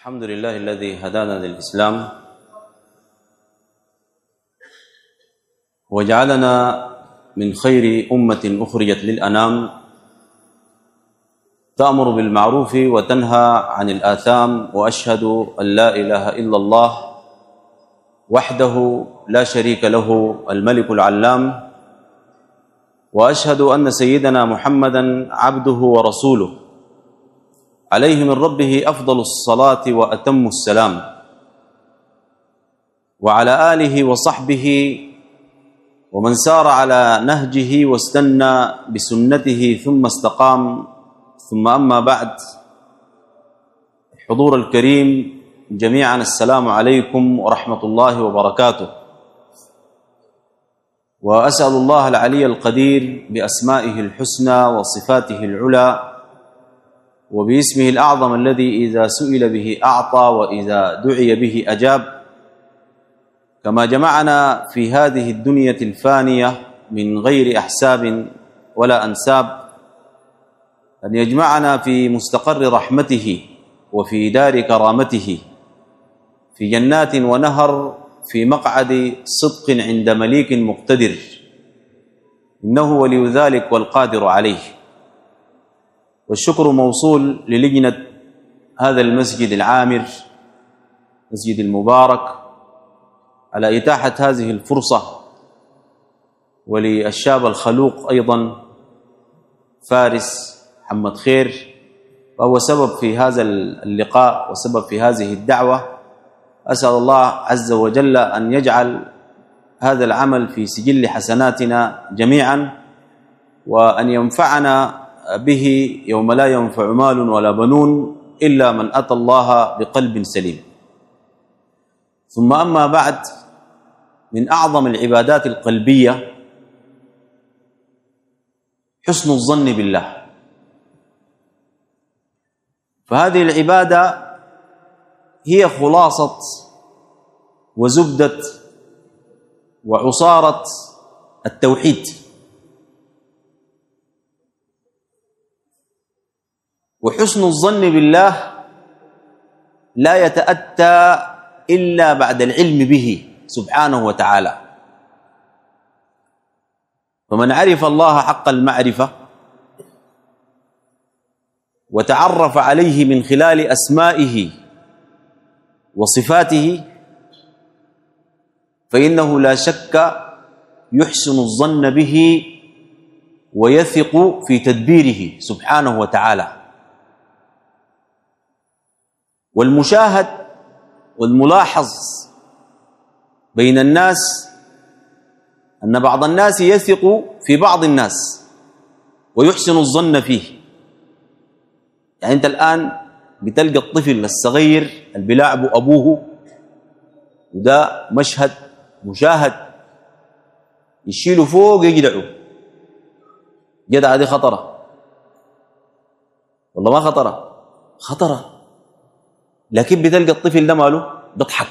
الحمد لله الذي هدانا للإسلام وجعلنا من خير أمة أخرجت للأنام تأمر بالمعروف وتنهى عن الآثام، وأشهد أن لا إله إلا الله وحده لا شريك له الملك العلام، وأشهد أن سيدنا محمدًا عبده ورسوله عليه من ربه أفضل الصلاة وأتم السلام، وعلى آله وصحبه ومن سار على نهجه واستنى بسنته ثم استقام، ثم أما بعد. حضور الكريم جميعا، السلام عليكم ورحمة الله وبركاته. وأسأل الله العلي القدير بأسمائه الحسنى وصفاته العلى وباسمه الأعظم الذي إذا سئل به أعطى وإذا دعي به أجاب، كما جمعنا في هذه الدنيا الفانية من غير أحساب ولا أنساب، أن يجمعنا في مستقر رحمته وفي دار كرامته في جنات ونهر في مقعد صدق عند مليك مقتدر، إنه ولي ذلك والقادر عليه. والشكر موصول للجنة هذا المسجد العامر، مسجد المبارك، على إتاحة هذه الفرصة، وللشاب الخلوق أيضا فارس محمد خير، وهو سبب في هذا اللقاء وسبب في هذه الدعوة. أسأل الله عز وجل أن يجعل هذا العمل في سجل حسناتنا جميعا، وأن ينفعنا به يوم لا ينفع مال ولا بنون إلا من أتى الله بقلب سليم. ثم أما بعد، من أعظم العبادات القلبية حسن الظن بالله. فهذه العبادة هي خلاصة وزبدة وعصارة التوحيد، وحسن الظن بالله لا يتأتى إلا بعد العلم به سبحانه وتعالى. فمن عرف الله حق المعرفة وتعرف عليه من خلال أسمائه وصفاته، فإنه لا شك يحسن الظن به ويثق في تدبيره سبحانه وتعالى. والمشاهد والملاحظ بين الناس أن بعض الناس يثق في بعض الناس ويحسن الظن فيه. يعني أنت الآن بتلقى الطفل الصغير اللي بيلاعبه أبوه، وده مشهد مشاهد، يشيله فوق يجدعه. جدعة دي خطرة والله ما خطرة؟ خطرة. لكن بتلقى الطفل ده ماله بيضحك،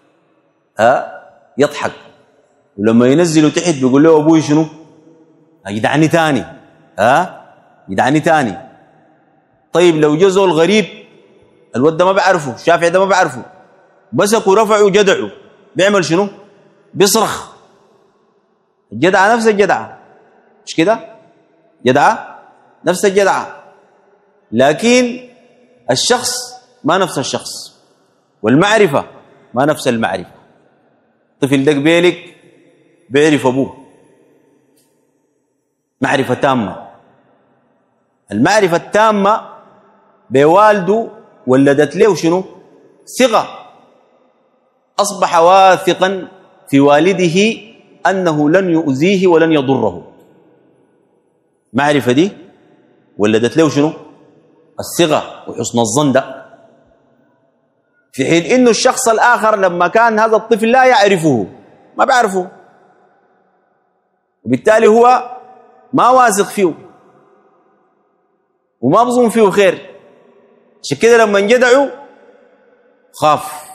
يضحك، ولما ينزله تحت بيقول له ابوي شنو؟ يدعني تاني، يدعني تاني. طيب لو جا زول غريب الواد ده ما بعرفه، الشافعي ده ما بعرفه، مسكوا رفعوا جدعوا، بيعمل شنو؟ بيصرخ. الجدعه نفس الجدعه، مش كده؟ جدعه نفس الجدعه، لكن الشخص ما نفس الشخص، والمعرفة ما نفس المعرفة. طفل دق بيلك بيعرف أبوه معرفة تامة. المعرفة التامة بوالده ولدت له شنو؟ ثقة. أصبح واثقا في والده أنه لن يؤذيه ولن يضره. معرفة دي ولدت له شنو؟ الثقة وحسن الظن ده. في حين إنه الشخص الآخر لما كان هذا الطفل لا يعرفه، ما بيعرفه، وبالتالي هو ما واثق فيه وما بظن فيه خير، عشان كده لما انجدعوا خاف.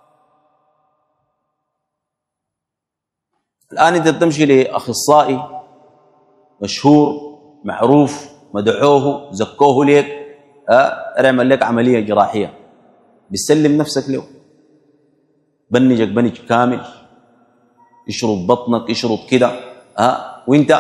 الآن أنت بتمشي لأخصائي مشهور معروف، مدعوه زكوه ليك، اعمل لك عملية جراحية، بتسلم نفسك له، بنجك بنج كامل، يشرط بطنك يشرط كده، وانت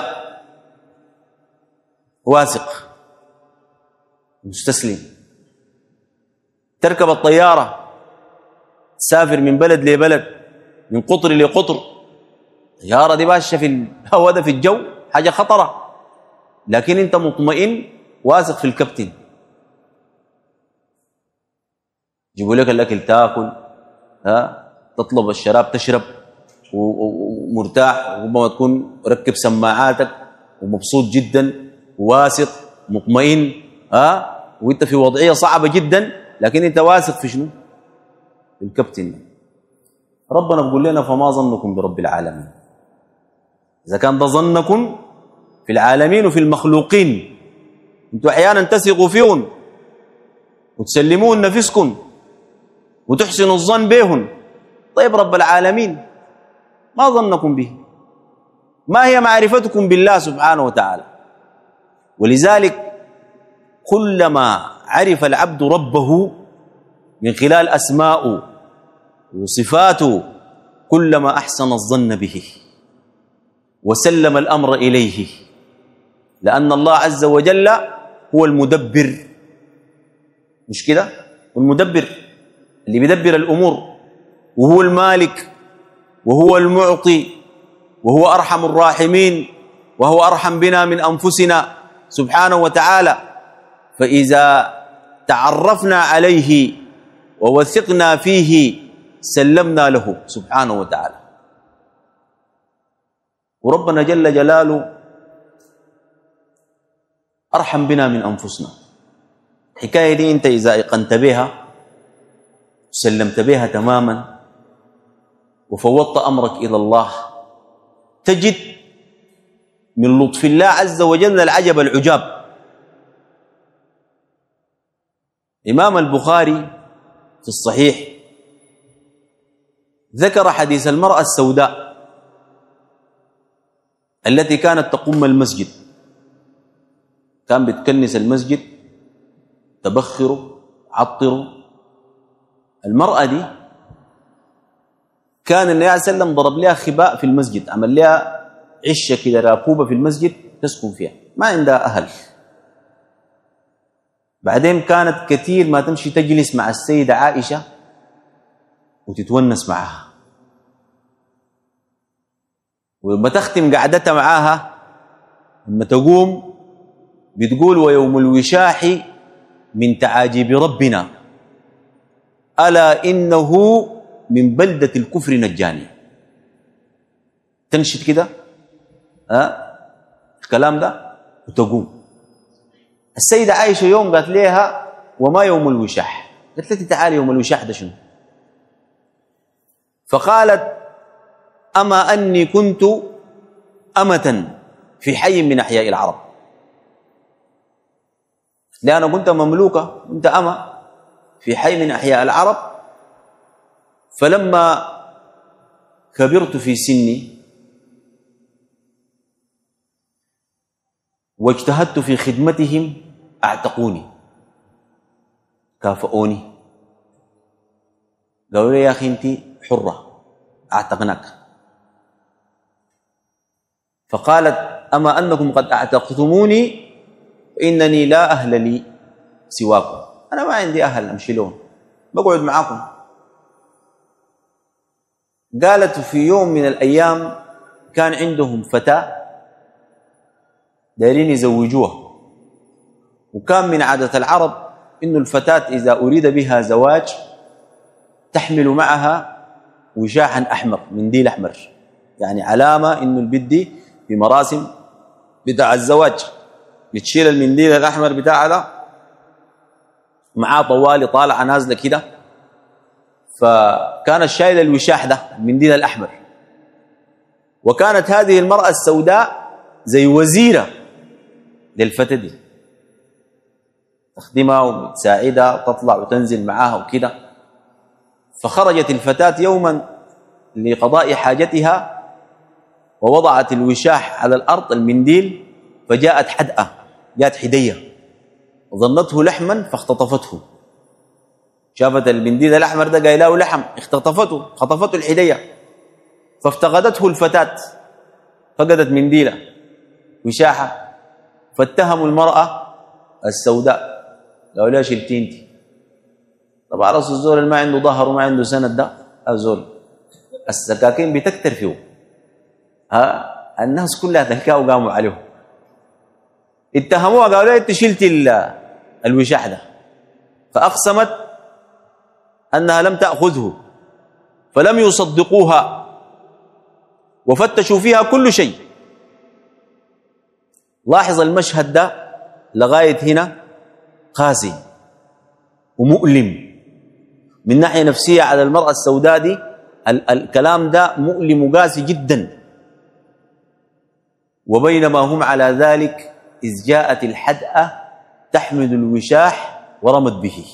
واثق مستسلم. تركب الطيارة تسافر من بلد لبلد، من قطر لقطر، الطيارة دي ماشية في الهواء ده في الجو، حاجة خطرة، لكن انت مطمئن واثق في الكابتن. يجيبوا لك الأكل تاكل، تطلب الشراب تشرب ومرتاح، وربما تكون ركب سماعاتك ومبسوط جدا وواثق مطمئن، وانت في وضعية صعبة جدا، لكن انت واثق في شنو؟ في الكابتن. ربنا بيقول لنا فما ظنكم برب العالمين. إذا كان ده ظنكم في العالمين وفي المخلوقين، انتوا احيانا تثقوا فيهم وتسلمون نفسكم وتحسنوا الظن بهم، طيب رب العالمين ما ظنكم به؟ ما هي معرفتكم بالله سبحانه وتعالى؟ ولذلك كلما عرف العبد ربه من خلال أسماءه وصفاته كلما أحسن الظن به وسلم الأمر إليه، لأن الله عز وجل هو المدبر، مش كده؟ المدبر اللي بيدبر الأمور، وهو المالك، وهو المعطي، وهو أرحم الراحمين، وهو أرحم بنا من أنفسنا سبحانه وتعالى. فإذا تعرفنا عليه ووثقنا فيه سلمنا له سبحانه وتعالى. وربنا جل جلاله أرحم بنا من أنفسنا. الحكاية دي أنت إذا أيقنت بها وسلمت بها تماما وفوضت أمرك إلى الله، تجد من لطف الله عز وجل العجب العجاب. إمام البخاري في الصحيح ذكر حديث المرأة السوداء التي كانت تقوم المسجد، كان بتكنس المسجد، تبخر عطر. المرأة دي كان النبي عليه الصلاة والسلام ضرب لها خباء في المسجد، عمل لها عشة كده راكوبة في المسجد تسكن فيها، ما عندها أهل. بعدين كانت كثير ما تمشي تجلس مع السيدة عائشة وتتونس معها، ولما تختم قعدتها معاها لما تقوم بتقول ويوم الوشاح من تعاجب ربنا ألا إنه من بلدة الكفر نجاني. تنشد كده الكلام ده وتقوم. السيدة عائشة يوم قالت لها وما يوم الوشاح؟ قالت لها تعالي يوم الوشاح ده شنو؟ فقالت أما أني كنت أمة في حي من أحياء العرب. لأن أنا كنت مملوكة، كنت أمة في حي من أحياء العرب، فلما كبرت في سني واجتهدت في خدمتهم اعتقوني، كافئوني، قالوا لي يا أخي أنت حرة اعتقناك. فقالت أما أنكم قد اعتقتموني فإنني لا أهل لي سواكم، أنا ما عندي أهل أمشي لهم، بقعد معاكم. قالت في يوم من الأيام كان عندهم فتاة دايرين يزوجوها، وكان من عادة العرب إنه الفتاة إذا أريد بها زواج تحمل معها وشاحا أحمر، منديل أحمر، يعني علامة إنه البدي في مراسم بتاع الزواج بتشيل المنديل الأحمر بتاعها ده معاه طوالي طالعة نازلة كده، فكانت شايلة الوشاح ده المنديل الأحمر. وكانت هذه المرأة السوداء زي وزيرة للفتاة دي، تخدمها وتساعدها وتطلع وتنزل معاها وكده. فخرجت الفتاة يوما لقضاء حاجتها ووضعت الوشاح على الأرض المنديل، فجاءت حدأة، جاءت حدية وظنته لحما فاختطفته. شافت المنديل الأحمر ده قايله لحم، خطفته الحدية، فافتقدته الفتاة، فقدت منديلة وشاحة، فاتهموا المرأة السوداء، قالوا لها شلتي انت. طبعا رأس الزول اللي ما عنده ظهر وما عنده سند ده الزول السكاكين بتكتر فيه، الناس كلها تلكاه وقاموا عليه، اتهموها قالوا لها انت شلتي الوشاح ده، فأقسمت أنها لم تأخذه، فلم يصدقوها وفتشوا فيها كل شيء. لاحظ المشهد ده لغاية هنا قاسي ومؤلم من ناحية نفسية على المرأة السوداء دي. الكلام ده مؤلم وقاسي جدا. وبينما هم على ذلك إذ جاءت الحدأة تحمل الوشاح ورمت به.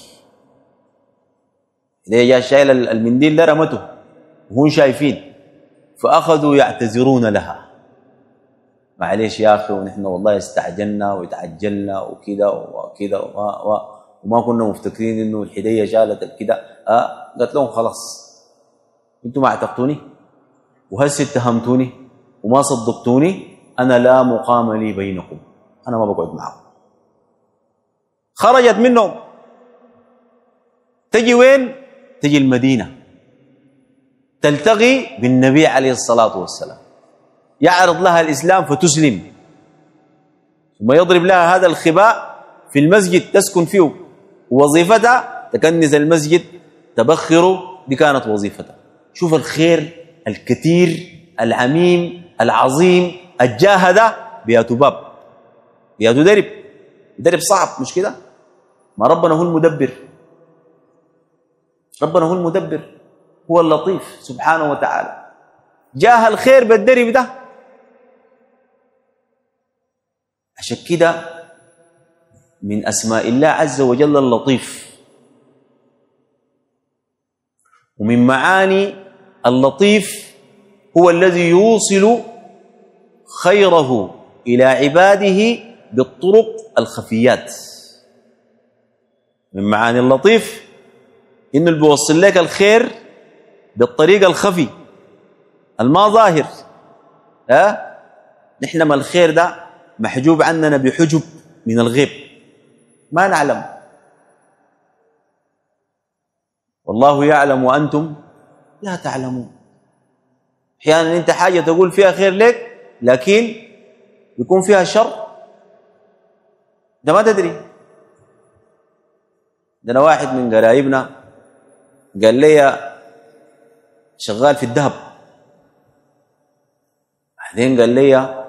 إذا جاء شايل المنديل ده رمته وهم شايفين، فأخذوا يعتذرون لها، معليش يا أخي ونحن والله استعجلنا وتعجلنا وكذا وكذا وما كنا مفتكرين إنه الحدية شالت كذا. قالت لهم خلاص أنتم ما اعتقتوني وهسه اتهمتوني وما صدقتوني، أنا لا مقام لي بينكم، أنا ما بقعد معكم. خرجت منهم تجي وين؟ تجي المدينة تلتقي بالنبي عليه الصلاة والسلام، يعرض لها الإسلام فتسلم، ثم يضرب لها هذا الخباء في المسجد تسكن فيه، ووظيفتها تكنز المسجد تبخر، دي كانت وظيفتها. شوف الخير الكثير العميم العظيم الجاهدة بياتوا باب، بياتوا درب صعب، مش كده؟ ما ربنا هو المدبر، ربنا هو المدبر، هو اللطيف سبحانه وتعالى. جاه الخير بالدرب ده. عشان كده من أسماء الله عز وجل اللطيف، ومن معاني اللطيف هو الذي يوصل خيره إلى عباده بالطرق الخفيات. من معاني اللطيف إنه اللي بيوصل لك الخير بالطريقة الخفي الما ظاهر. نحن ما الخير ده محجوب عننا بحجب من الغيب، ما نعلم. والله يعلم وأنتم لا تعلمون. أحيانا أنت حاجة تقول فيها خير لك لكن يكون فيها شر ده ما تدري. ده واحد من قرايبنا قال لي شغال في الذهب، بعدين قال لي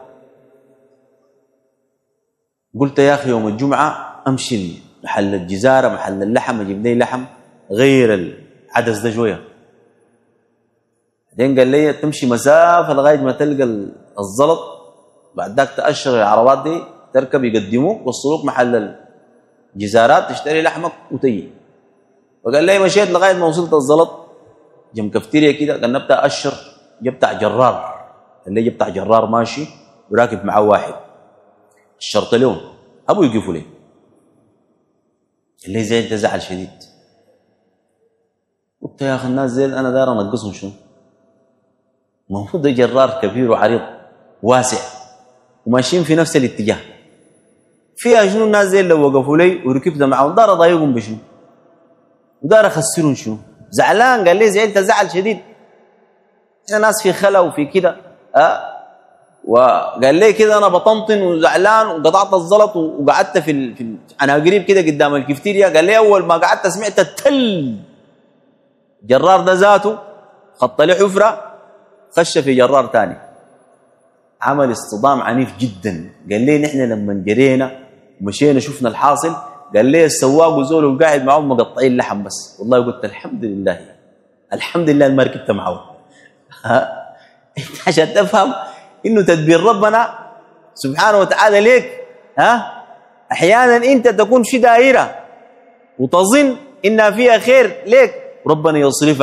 قلت يا أخي يوم الجمعة أمشي محل الجزارة محل اللحم أجيب لي لحم غير العدس ده شوية. بعدين قال لي تمشي مسافة لغاية ما تلقى الزلط، بعد ذاك تأشر العربات دي تركب يقدموك وصلوك محل الجزارات تشتري لحمك وتيجي. وقال لي مشيت لغاية ما وصلت الزلط جم كفتيريا كده، قال نبتأ أشر جبتع جرار، قال لي جبتع جرار ماشي وراكب معه واحد الشرط لهم أبو يقفوا لي. قال لي زي انت زعل شديد. قلت يا أخي الناس زي أنا داير أنقصهم شنو؟ المفروض ده جرار كبير وعريض واسع وماشيين في نفس الاتجاه، فيها شنو الناس زي اللي وقفوا لي وركبت معهم دار اضايقهم بشنو ودار اخسرهم شنو؟ زعلان. قال لي زي انت زعل شديد، احنا ناس في خلا وفي كده. وقال لي كده انا بطنطن وزعلان وقطعت الزلط وقعدت في انا قريب كده قدام الكفتيريا. قال لي اول ما قعدت سمعت التل، جرار ده ذاته خط لي حفره خش في جرار تاني، عمل اصطدام عنيف جدا. قال لي نحن لما جرينا ومشينا شفنا الحاصل، قال لي السواق وزوله وقاعد معهم مقطعين لحم بس. والله قلت الحمد لله الحمد لله ما ركبت معه. انت عشان تفهم انه تدبير ربنا سبحانه وتعالى ليك. احيانا انت تكون في دائره وتظن انها فيها خير ليك، ربنا يصرف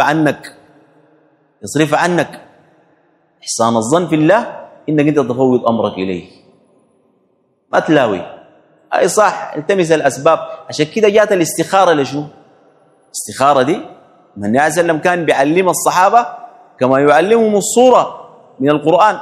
عنك. احسان الظن في الله انك انت تفوض امرك اليه، ما تلاوي. اي صح التمس الاسباب. عشان كده جات الاستخاره لشنو؟ الاستخارة دي من النبي عليه وسلم كان بيعلم الصحابة كما يعلمهم الصورة من القرآن.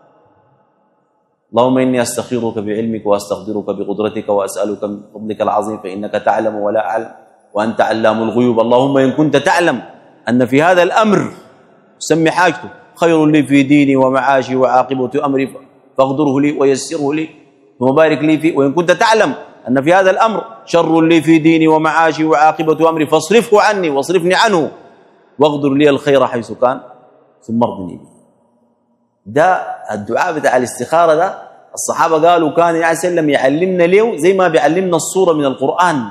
اللهم إني أستخيرك بعلمك وأستقدرك بقدرتك وأسألك من فضلك العظيم فإنك تعلم ولا أعلم وأنت علام الغيوب. اللهم إن كنت تعلم أن في هذا الأمر سمي حاجته خير لي في ديني ومعاشي وعاقبة أمري فاقدره لي ويسره لي ثم بارك لي فيه، وإن كنت تعلم أن في هذا الأمر شر لي في ديني ومعاشي وعاقبة أمري فاصرفه عني واصرفني عنه واقدر لي الخير حيث كان ثم ارضني به. ده الدعاء بتاع الاستخارة ده الصحابة قالوا كان النبي عليه وسلم يعلمنا له زي ما بيعلمنا الصورة من القرآن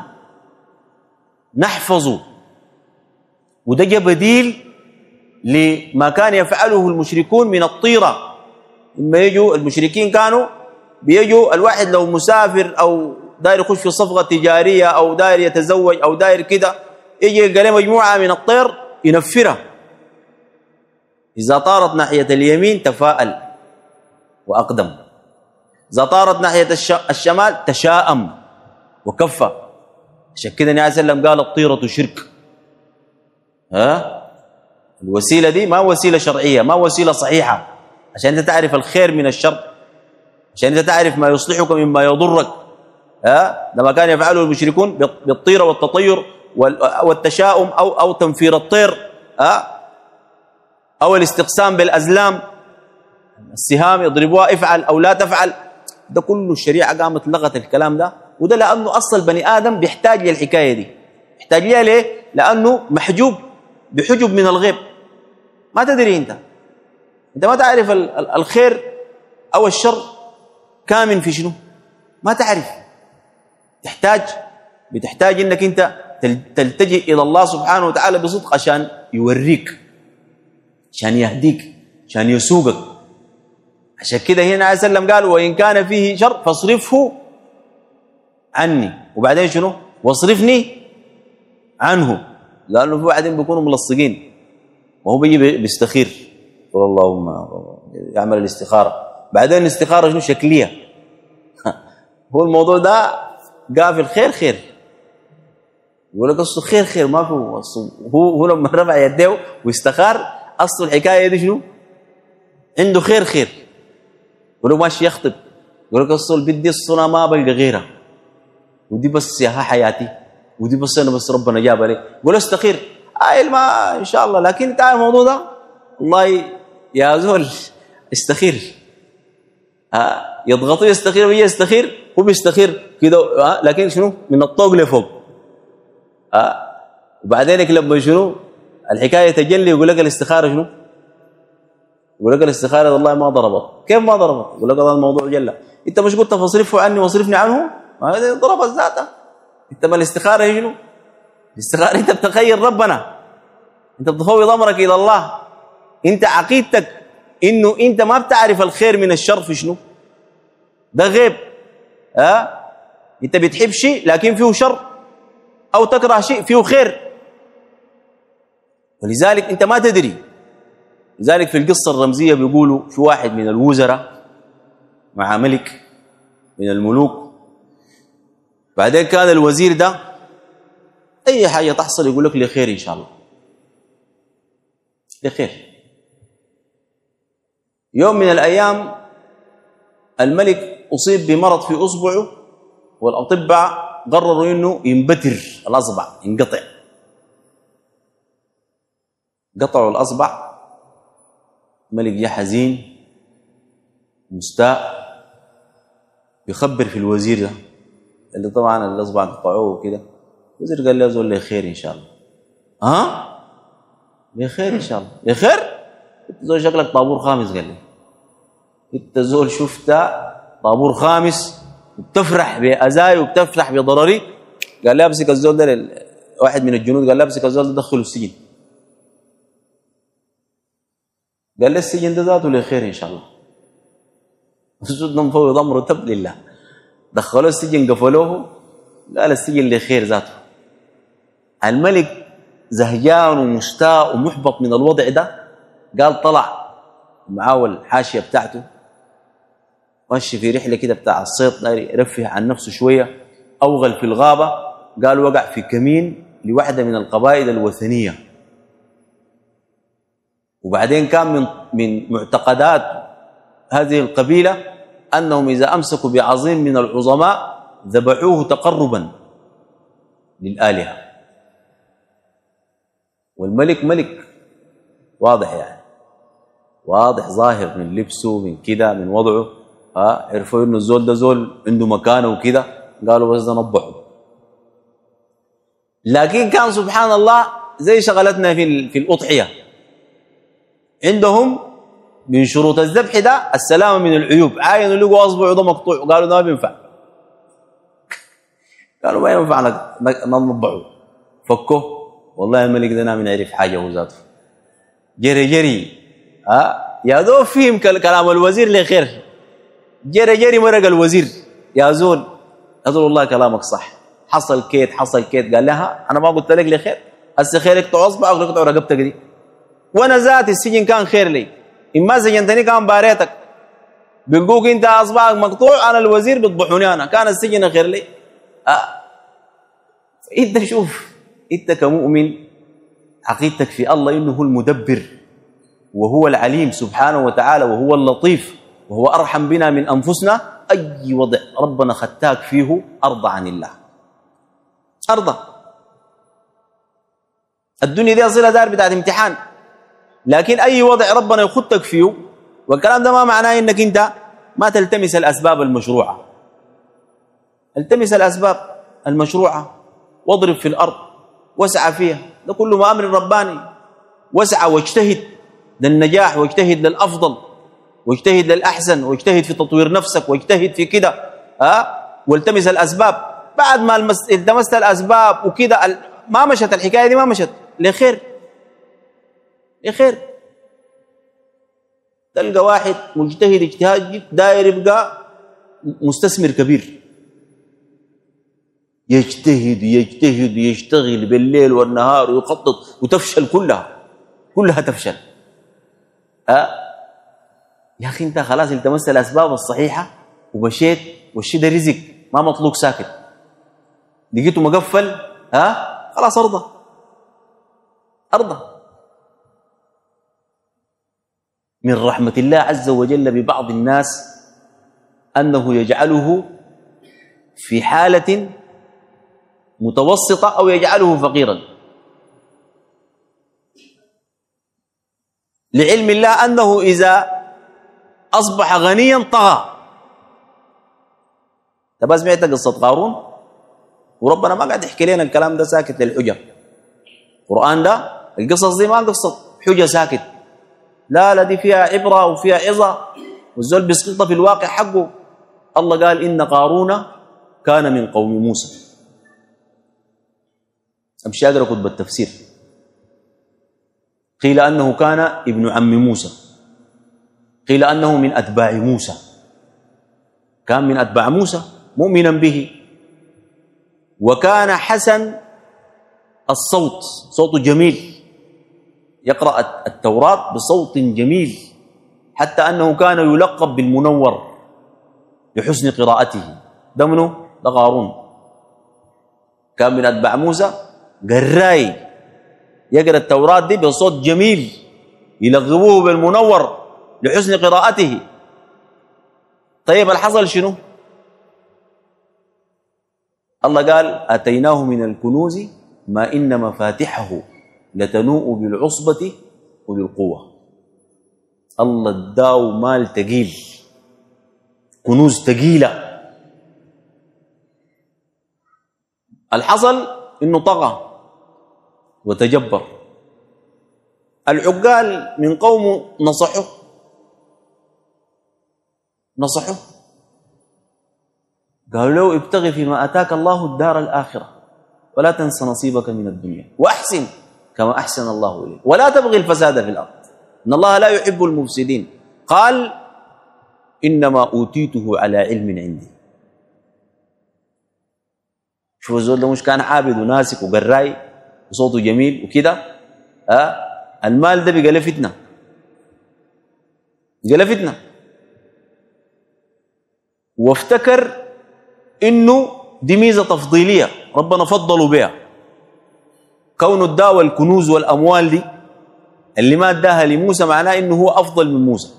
نحفظه. وده جاء بديل لما كان يفعله المشركون من الطيرة. لما يجوا المشركين كانوا بيجوا الواحد لو مسافر أو داير يخش في صفقة تجارية أو داير يتزوج أو داير كده يجي يلقى له مجموعة من الطير ينفرها، إذا طارت ناحية اليمين تفاءل وأقدم، إذا طارت ناحية الشمال تشاءم وكفى. عشان كده النبي عليه وسلم قال الطيرة شرك. الوسيلة دي ما وسيلة شرعية، ما وسيلة صحيحة، عشان انت تعرف الخير من الشر، عشان انت تعرف ما يصلحك مما يضرك. لما كان يفعله المشركون بالطيرة والتطير والتشاؤم أو تنفير الطير، أو الاستقسام بالأزلام، السهام يضربوها افعل أو لا تفعل، ده كله الشريعة قامت لغت الكلام ده. وده لأنه أصل البني آدم بيحتاج للحكاية دي. يحتاج ليها ليه؟ لأنه محجوب بحجب من الغيب. ما تدري انت ما تعرف الخير أو الشر كامن في شنو، ما تعرف. بتحتاج انك انت تلتجئ الى الله سبحانه وتعالى بصدق عشان يوريك، عشان يهديك، عشان يسوقك. عشان كده هنا عليه وسلم قال وان كان فيه شر فاصرفه عني، وبعدين شنو؟ واصرفني عنه، لانه في واحدين بيكونوا ملصقين وهو بيجي بيستخير اللهم يعمل الاستخاره، بعدين الاستخاره شنو؟ شكليه. هو الموضوع ده قافل خير خير، يقول لك اصله خير خير ما فيه. هو لما رفع يديه واستخار اصل الحكايه دي شنو؟ عنده خير خير. يقول له ماشي يخطب، يقول لك اصل بدي الصنع ما بلقى غيرها، ودي بس يا حياتي، ودي بس انا بس ربنا جاب لي. يقول استخير ما ان شاء الله، لكن تعال الموضوع ده والله يا زول استخير. يضغطوا يستخير ويجي يستخير، هو بيستخير كده لكن شنو؟ من الطوق لفوق. وبعدين لما شنو الحكايه تجلي يقول لك الاستخاره شنو؟ يقول لك الاستخاره والله ما ضربت. كيف ما ضربت؟ يقول لك هذا الموضوع جلى. انت مش قلت فاصرفه عني واصرفني عنه؟ ما ضربت ذاتها. انت ما الاستخاره هي شنو؟ الاستخاره انت بتخيل ربنا، انت بتفوض امرك الى الله. انت عقيدتك انه انت ما بتعرف الخير من الشر في شنو؟ ده غيب. انت بتحب شيء لكن فيه شر، او تكره شيء فيه خير، ولذلك انت ما تدري. لذلك في القصه الرمزيه بيقولوا في واحد من الوزراء مع ملك من الملوك، بعدين كان الوزير ده اي حاجه تحصل يقول لك لخير ان شاء الله، لخير. يوم من الايام الملك اصيب بمرض في اصبعه، والاطباء قرروا انه ينبتر الاصبع، ينقطع. قطعوا الاصبع. الملك جاء حزين مستاء، يخبر في الوزير ده اللي طبعا الاصبع قطعوه وكده. الوزير قال له زول لي خير ان شاء الله. لي خير ان شاء الله. لي خير؟ انت زول شكلك طابور خامس. قال لي انت زول شفت طابور خامس وبتفرح بأزاي وبتفرح بضرري. قال لي امسك الزول ده، واحد من الجنود قال لي امسك الزول ده دخله السجن. قال لي السجن ده ذاته لخير ان شاء الله. الزول ده مفوض امره تب لله. دخلوه السجن قفلوه، قال السجن لخير ذاته. الملك زهجان ومشتاق ومحبط من الوضع ده، قال طلع معاه الحاشيه بتاعته، ماشي في رحله كده بتاع الصيد، داير يرفه عن نفسه شويه، اوغل في الغابه. قال وقع في كمين لواحدة من القبائل الوثنية، وبعدين كان من معتقدات هذه القبيلة أنهم إذا أمسكوا بعظيم من العظماء ذبحوه تقربا للآلهة، والملك ملك واضح، يعني واضح ظاهر من لبسه من كده من وضعه، عرفوا إنه الزول ده زول عنده مكانه وكده، قالوا بس ده نضحوا. لكن كان سبحان الله زي شغلتنا في الأضحية، عندهم من شروط الذبح ده السلامة من العيوب. عاينوا لقوا أصبعه ده مقطوع، قالوا ده ما بينفع، قالوا ما ينفع نضبعه، فكوه. والله الملك ده نعم يعرف حاجة هو ذاته، جري جري يا ذو فهم كلام الوزير لخير، جري جري مرق الوزير، يا زول أقول والله كلامك صح، حصل كيت حصل كيت. قال لها أنا ما قلت لك لخير، هسه خيرك اقطع اصبعك واقطع رقبتك دي، وانا ذاتي السجن كان خير لي، اما سجنتني كان باريتك، بيلقوك انت اصبعك مقطوع، انا الوزير بيطبحوني، انا كان السجن خير لي. انت شوف، انت كمؤمن عقيدتك في الله انه هو المدبر وهو العليم سبحانه وتعالى وهو اللطيف وهو ارحم بنا من انفسنا، اي وضع ربنا ختاك فيه ارضى عن الله، ارضى. الدنيا دي اصيلها دار بتاعت امتحان، لكن اي وضع ربنا يخطك فيه، والكلام ده ما معناه انك انت ما تلتمس الاسباب المشروعه. التمس الاسباب المشروعه واضرب في الارض واسعى فيها، ده كله ما امر رباني. واسعى واجتهد للنجاح واجتهد للافضل واجتهد للاحسن واجتهد في تطوير نفسك واجتهد في كده، والتمس الاسباب. بعد ما التمست الاسباب وكده ما مشت الحكايه دي، ما مشت لخير، لخير. تلقى واحد مجتهد اجتهاد داير يبقى مستثمر كبير، يجتهد يجتهد يشتغل بالليل والنهار ويخطط وتفشل، كلها تفشل. يا اخي انت خلاص التمست الاسباب الصحيحه ومشيت، والشي ده رزق ما مطلوق ساكت، لقيته مقفل، خلاص ارضى ارضى. من رحمة الله عز وجل ببعض الناس أنه يجعله في حالة متوسطة أو يجعله فقيرا، لعلم الله أنه إذا أصبح غنيا طغى. تبا سمعت قصة قارون، وربنا ما قاعد يحكي لنا الكلام ده ساكت للحجة. القرآن ده القصص دي ما قصة حجة ساكت، لا دي فيها عبرة وفيها عظة، والزول بيسقطها في الواقع حقه. الله قال إن قارون كان من قوم موسى. أمشي أقرأ كتب التفسير، قيل أنه كان ابن عم موسى، قيل أنه من أتباع موسى، كان من أتباع موسى مؤمنا به، وكان حسن الصوت، صوته جميل، يقرأ التوراة بصوت جميل، حتى أنه كان يلقب بالمنور لحسن قراءته. ده منه؟ ده قارون، كان من أتباع موسى، قراي، يقرأ التوراة دي بصوت جميل، يلقبوه بالمنور لحسن قراءته. طيب الحصل شنو؟ الله قال آتيناه من الكنوز ما إن مفاتحه لتنوء بالعصبة أولي القوة. الله اداه مال تقيل، كنوز تقيلة. الحصل إنه طغى وتجبر. العقال من قومه نصحوه قالوا له ابتغي فيما آتاك الله الدار الآخرة ولا تنس نصيبك من الدنيا وأحسن كما أحسن الله إليك ولا تبغي الفساد في الأرض إن الله لا يحب المفسدين. قال إنما أوتيته على علم عندي. شوف الزول ده مش كان عابد وناسك وقراي وصوته جميل وكده، المال ده بقى له فتنة، بقى له فتنة، وافتكر إنه دي ميزة تفضيلية ربنا فضلوا بها. كونه اداه الكنوز والأموال دي اللي ما اداها لموسى معناه إنه هو أفضل من موسى.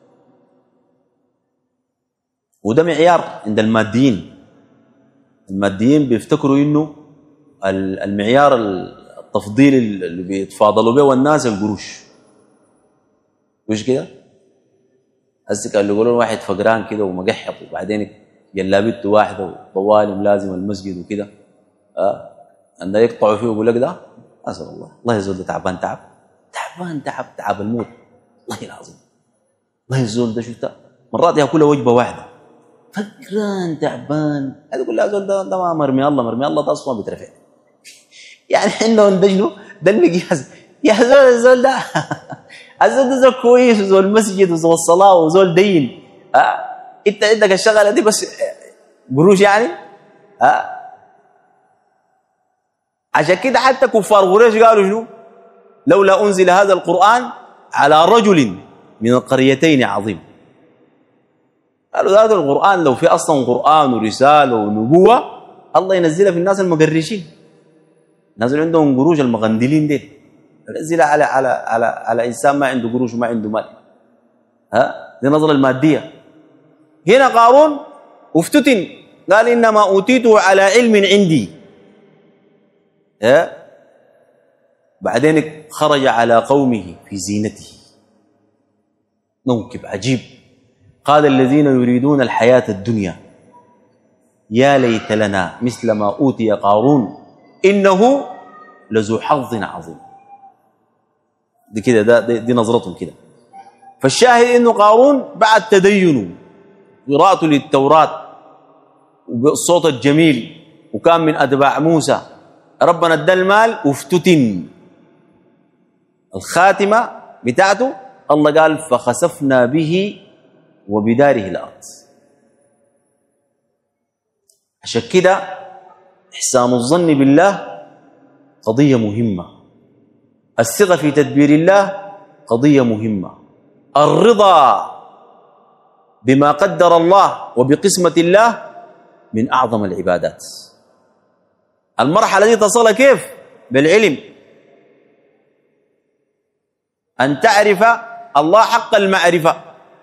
وده معيار عند الماديين. الماديين بيفتكروا إنه المعيار التفضيل اللي بيتفاضلوا به والناس القروش. مش كده؟ هسه كان يقولون واحد فقران كده ومقحط وبعدين جلابته واحده وطوالي ملازم المسجد وكده عندما يقطعوا فيه ويقول لك ده اسال الله يزول ده تعبان تعب الموت والله العظيم. الله يزول ده شفته مرات ياكل وجبه واحده فقران تعبان يقول لا زول ده ما مرمي الله ده اصلا بيترفع يعني عندهم دجنه ده المقياس يا زول ده الزول ده زول كويس وزول المسجد وزول الصلاه وزول دين انت عندك الشغله دي بس قروش يعني عشان كده حتى كفار قريش قالوا شنو لولا انزل هذا القران على رجل من القريتين عظيم. قالوا هذا القران لو في اصلا قران ورساله ونبوه الله ينزلها في الناس المقرشين، الناس اللي عندهم قروش المغندلين دي ينزلها على انسان ما عنده قروش وما عنده مال. دي النظره الماديه. هنا قارون افتتن قال انما اوتيته على علم عندي. بعدين خرج على قومه في زينته موكب عجيب. قال الذين يريدون الحياة الدنيا يا ليت لنا مثل ما أوتي قارون إنه لذو حظ عظيم. دي كده دي نظرتهم كده. فالشاهد إنه قارون بعد تدينه قراءته للتوراة وبالصوت الجميل وكان من أتباع موسى ربنا ادى المال وافتتن. الخاتمة بتاعته الله قال فخسفنا به وبداره الأرض. عشان كده إحسان الظن بالله قضية مهمة. الثقة في تدبير الله قضية مهمة. الرضا بما قدر الله وبقسمة الله من أعظم العبادات. المرحلة دي تصل كيف؟ بالعلم. أن تعرف الله حق المعرفة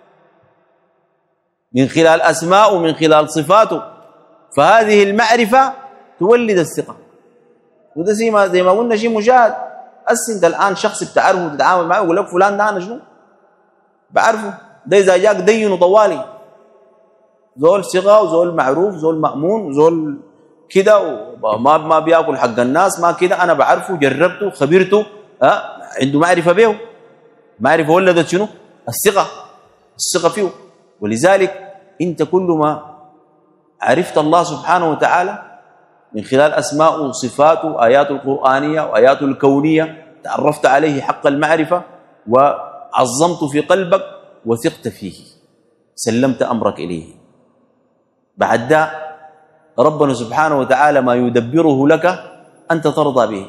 من خلال أسماء ومن خلال صفاته، فهذه المعرفة تولد الثقة. وده زي ما قلنا شيء مشاهد. أنت الآن شخص بتعرفه وتتعامل معه ويقول لك فلان ده أنا شنو؟ بعرفه. ده إذا جاك دينه طوالي زول ثقة وزول معروف زول مأمون وزول كده وما بياكل حق الناس ما كده أنا بعرفه جربته خبرته عنده معرفة به. معرفة ولدت شنو؟ الثقة فيه. ولذلك أنت كل ما عرفت الله سبحانه وتعالى من خلال أسماء وصفاته آياته القرآنية وآياته الكونية تعرفت عليه حق المعرفة وعظمت في قلبك وثقت فيه سلمت أمرك إليه. بعد ذا ربنا سبحانه وتعالى ما يدبره لك أنت ترضى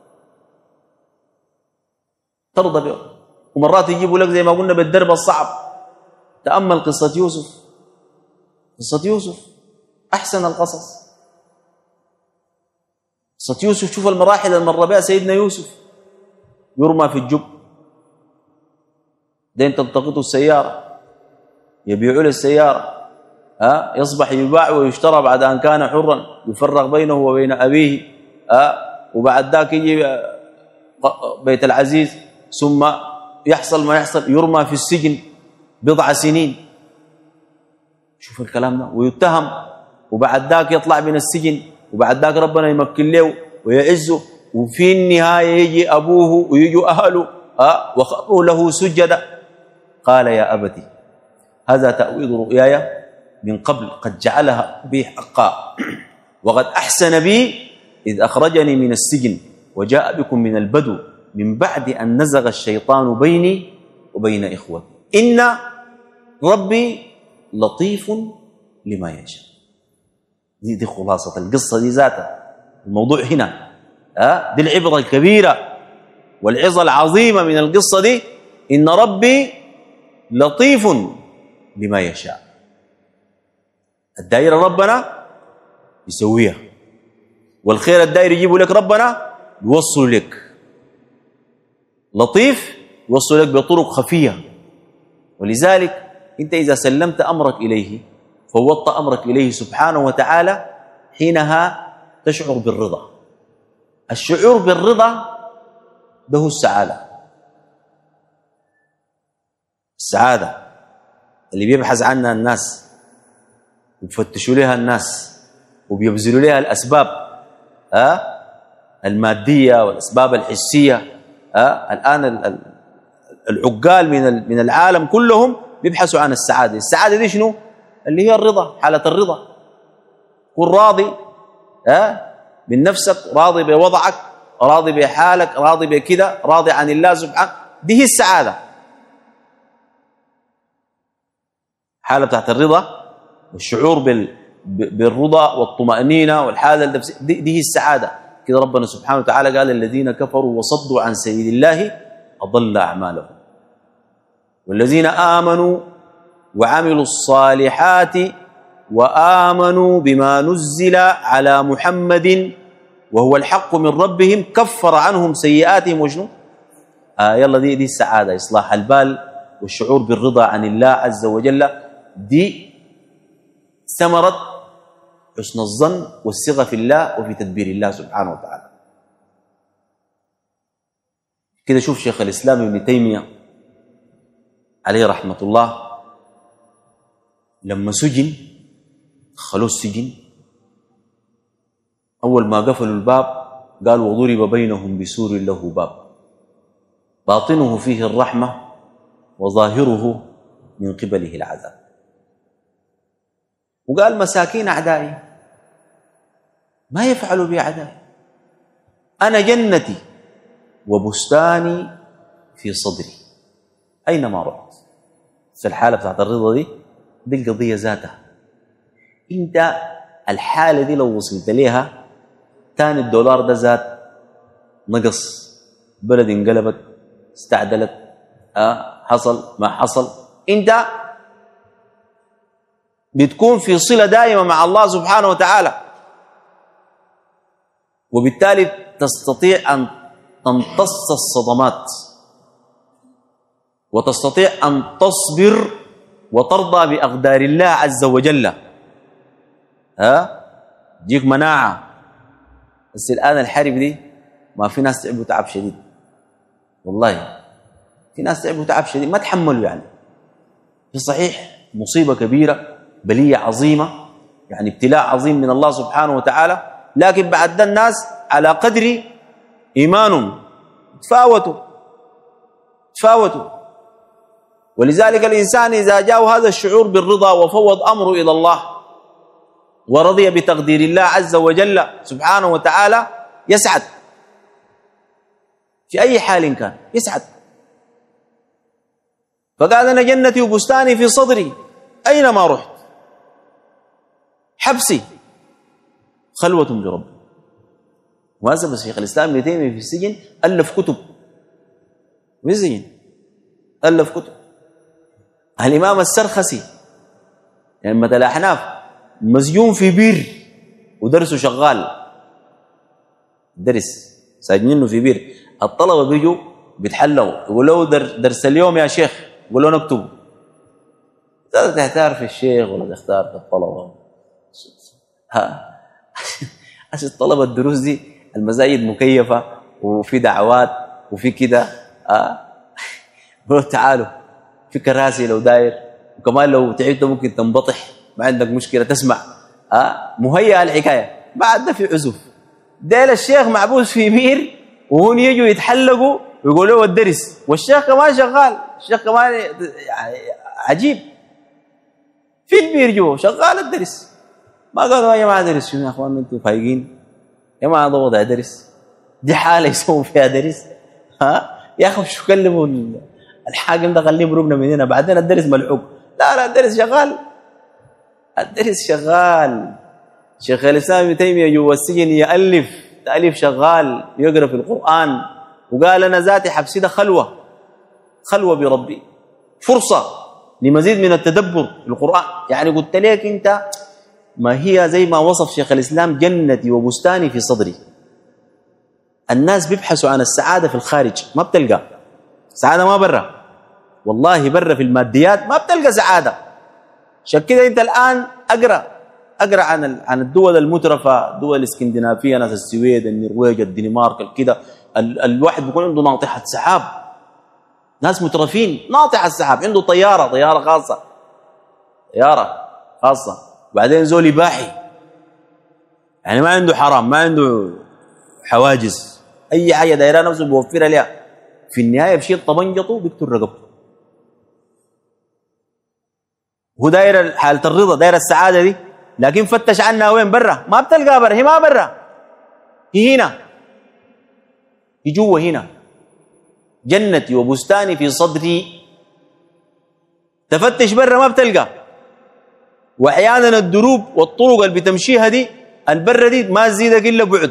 به. ومرات يجيبوا لك زي ما قلنا بالدرب الصعب. تأمل قصة يوسف أحسن القصص. قصة يوسف شوف المراحل اللي مر بها سيدنا يوسف. يرمى في الجب دين تلتقطه السيارة يبيعوا له السيارة يصبح يباع ويشترى بعد أن كان حرا يفرق بينه وبين أبيه وبعد ذاك يجي بيت العزيز ثم يحصل ما يحصل يرمى في السجن بضع سنين. شوف الكلام ده. ويتهم وبعد ذاك يطلع من السجن وبعد ذاك ربنا يمكن له ويعزه وفي النهاية يجي أبوه ويجوا أهله وخروا له سجدا. قال يا أبتي هذا تأويل رؤياي من قبل قد جعلها بي حقا وقد أحسن بي إذ أخرجني من السجن وجاء بكم من البدو من بعد أن نزغ الشيطان بيني وبين إخوتي إن ربي لطيف لما يشاء. دي خلاصة القصة دي ذاتها. الموضوع هنا دي العبرة الكبيرة والعظة العظيمة من القصة دي إن ربي لطيف لما يشاء. الدائرة ربنا يسويها والخير الدائر يجيبه لك ربنا يوصل لك، لطيف يوصل لك بطرق خفية. ولذلك أنت إذا سلمت أمرك إليه، فوضت أمرك إليه سبحانه وتعالى، حينها تشعر بالرضا. الشعور بالرضا ده هو السعادة. السعادة اللي بيبحث عنها الناس وبيفتشوا لها الناس وبيبذلوا لها الأسباب المادية والأسباب الحسية. الآن العقال من العالم كلهم بيبحثوا عن السعادة. السعادة دي شنو؟ اللي هي الرضا، حالة الرضا. كن راضي من نفسك، راضي بوضعك، راضي بحالك، راضي بكده، راضي عن الله سبحانه. دي هي السعادة، حالة بتاعت الرضا والشعور بالرضا والطمأنينة والحالة النفسية. دي هي السعادة. كده ربنا سبحانه وتعالى قال الذين كفروا وصدوا عن سبيل الله أضل أعمالهم، والذين آمنوا وعملوا الصالحات وآمنوا بما نزل على محمد وهو الحق من ربهم كفر عنهم سيئاتهم وشنو؟ يلا دي السعادة، إصلاح البال والشعور بالرضا عن الله عز وجل. دي ثمرة حسن الظن والثقة في الله وفي تدبير الله سبحانه وتعالى. كده شوف شيخ الإسلام ابن تيمية عليه رحمة الله لما سجن، دخلوه السجن، أول ما قفلوا الباب قال وضرب بينهم بسور له باب باطنه فيه الرحمة وظاهره من قبله العذاب. وقال مساكين أعدائي ما يفعلوا بي أعدائي، أنا جنتي وبستاني في صدري أينما رحت. في الحالة بتاعت الرضا دي القضية ذاتها. انت الحالة دي لو وصلت ليها، تاني الدولار ده ذات نقص، بلد انقلبت، استعدلت، حصل ما حصل، انت بتكون في صلة دائمة مع الله سبحانه وتعالى، وبالتالي تستطيع أن تمتص الصدمات وتستطيع أن تصبر وترضى بأقدار الله عز وجل. جيك مناعة. بس الآن الحرب دي ما في ناس تعبوا تعب شديد، والله في ناس تعبوا تعب شديد ما تحملوا. يعني في صحيح مصيبة كبيرة، بلية عظيمة، يعني ابتلاء عظيم من الله سبحانه وتعالى، لكن بعد الناس على قدر إيمانهم تفاوتوا. ولذلك الإنسان إذا جاء هذا الشعور بالرضا وفوض أمره إلى الله ورضي بتقدير الله عز وجل سبحانه وتعالى، يسعد في أي حال كان، يسعد. فقال أنا جنتي وبستاني في صدري أينما رحت، حبسي خلوة بربي. وهذا بس شيخ الإسلام ابن تيمية في السجن ألف كتب، في السجن ألف كتب. الإمام السرخسي يعني مثل الأحناف مسجون في بير ودرسه شغال، درس ساجنينه في بير. الطلبة بيجوا بيتحلوا يقول له درس اليوم يا شيخ، يقول له نكتب. تختار في الشيخ ولا تختار في الطلبة؟ الطلبة الدروس دي المساجد مكيفة وفي دعوات وفي كده، يقولوا تعالوا في كراسي لو داير، وكمان لو تعبت ممكن تنبطح، ما عندك مشكلة تسمع، مهيئة الحكاية. بعد ده في عزف ديل الشيخ معبوس في بير، وهون يجوا يتحلقوا ويقولوا الدرس، والشيخ كمان شغال، الشيخ كمان يعني عجيب في البير جوا شغال الدرس. ما قالوا يا جماعة درس شنو يا اخوان، انتم فايقين يا جماعة؟ ده وضع درس، دي حالة يسوون فيها درس؟ يا اخي شو كلموا الحاكم ده، خليه بربنا من هنا، بعدين الدرس ملعوب. لا الدرس شغال، الدرس شغال. شيخ الإسلام ابن تيمية جوا السجن يألف تأليف شغال، يقرأ في القرآن، وقال أنا ذاتي حبسي ده خلوة بربي، فرصة لمزيد من التدبر في القرآن. يعني قلت لك أنت ما هي زي ما وصف شيخ الإسلام جنتي وبستاني في صدري. الناس بيبحثوا عن السعادة في الخارج، ما بتلقى سعادة، ما برا، والله برا في الماديات ما بتلقى سعادة. عشان كده انت الآن اقرا عن الدول المترفة، دول الاسكندنافية، ناس السويد، النرويج، الدنمارك كده، الواحد بيكون عنده ناطحة سحاب، ناس مترفين ناطحة السحاب، عنده طيارة خاصة، طيارة خاصة، وبعدين زول إباحي، يعني ما عنده حرام، ما عنده حواجز، أي حاجة دايرة نفسه بيوفرها لها، في النهاية بشيل طبنجته بيقتل رقبته. هو داير حالة الرضا، داير السعادة دي، لكن فتش عنها وين؟ برا، ما بتلقى برا، هي ما برا، هي هنا، هي جوا هنا. جنتي وبستاني في صدري، تفتش برا ما بتلقى. واحيانا الدروب والطرق اللي بتمشيها دي البرة دي ما تزيدك الا بعد.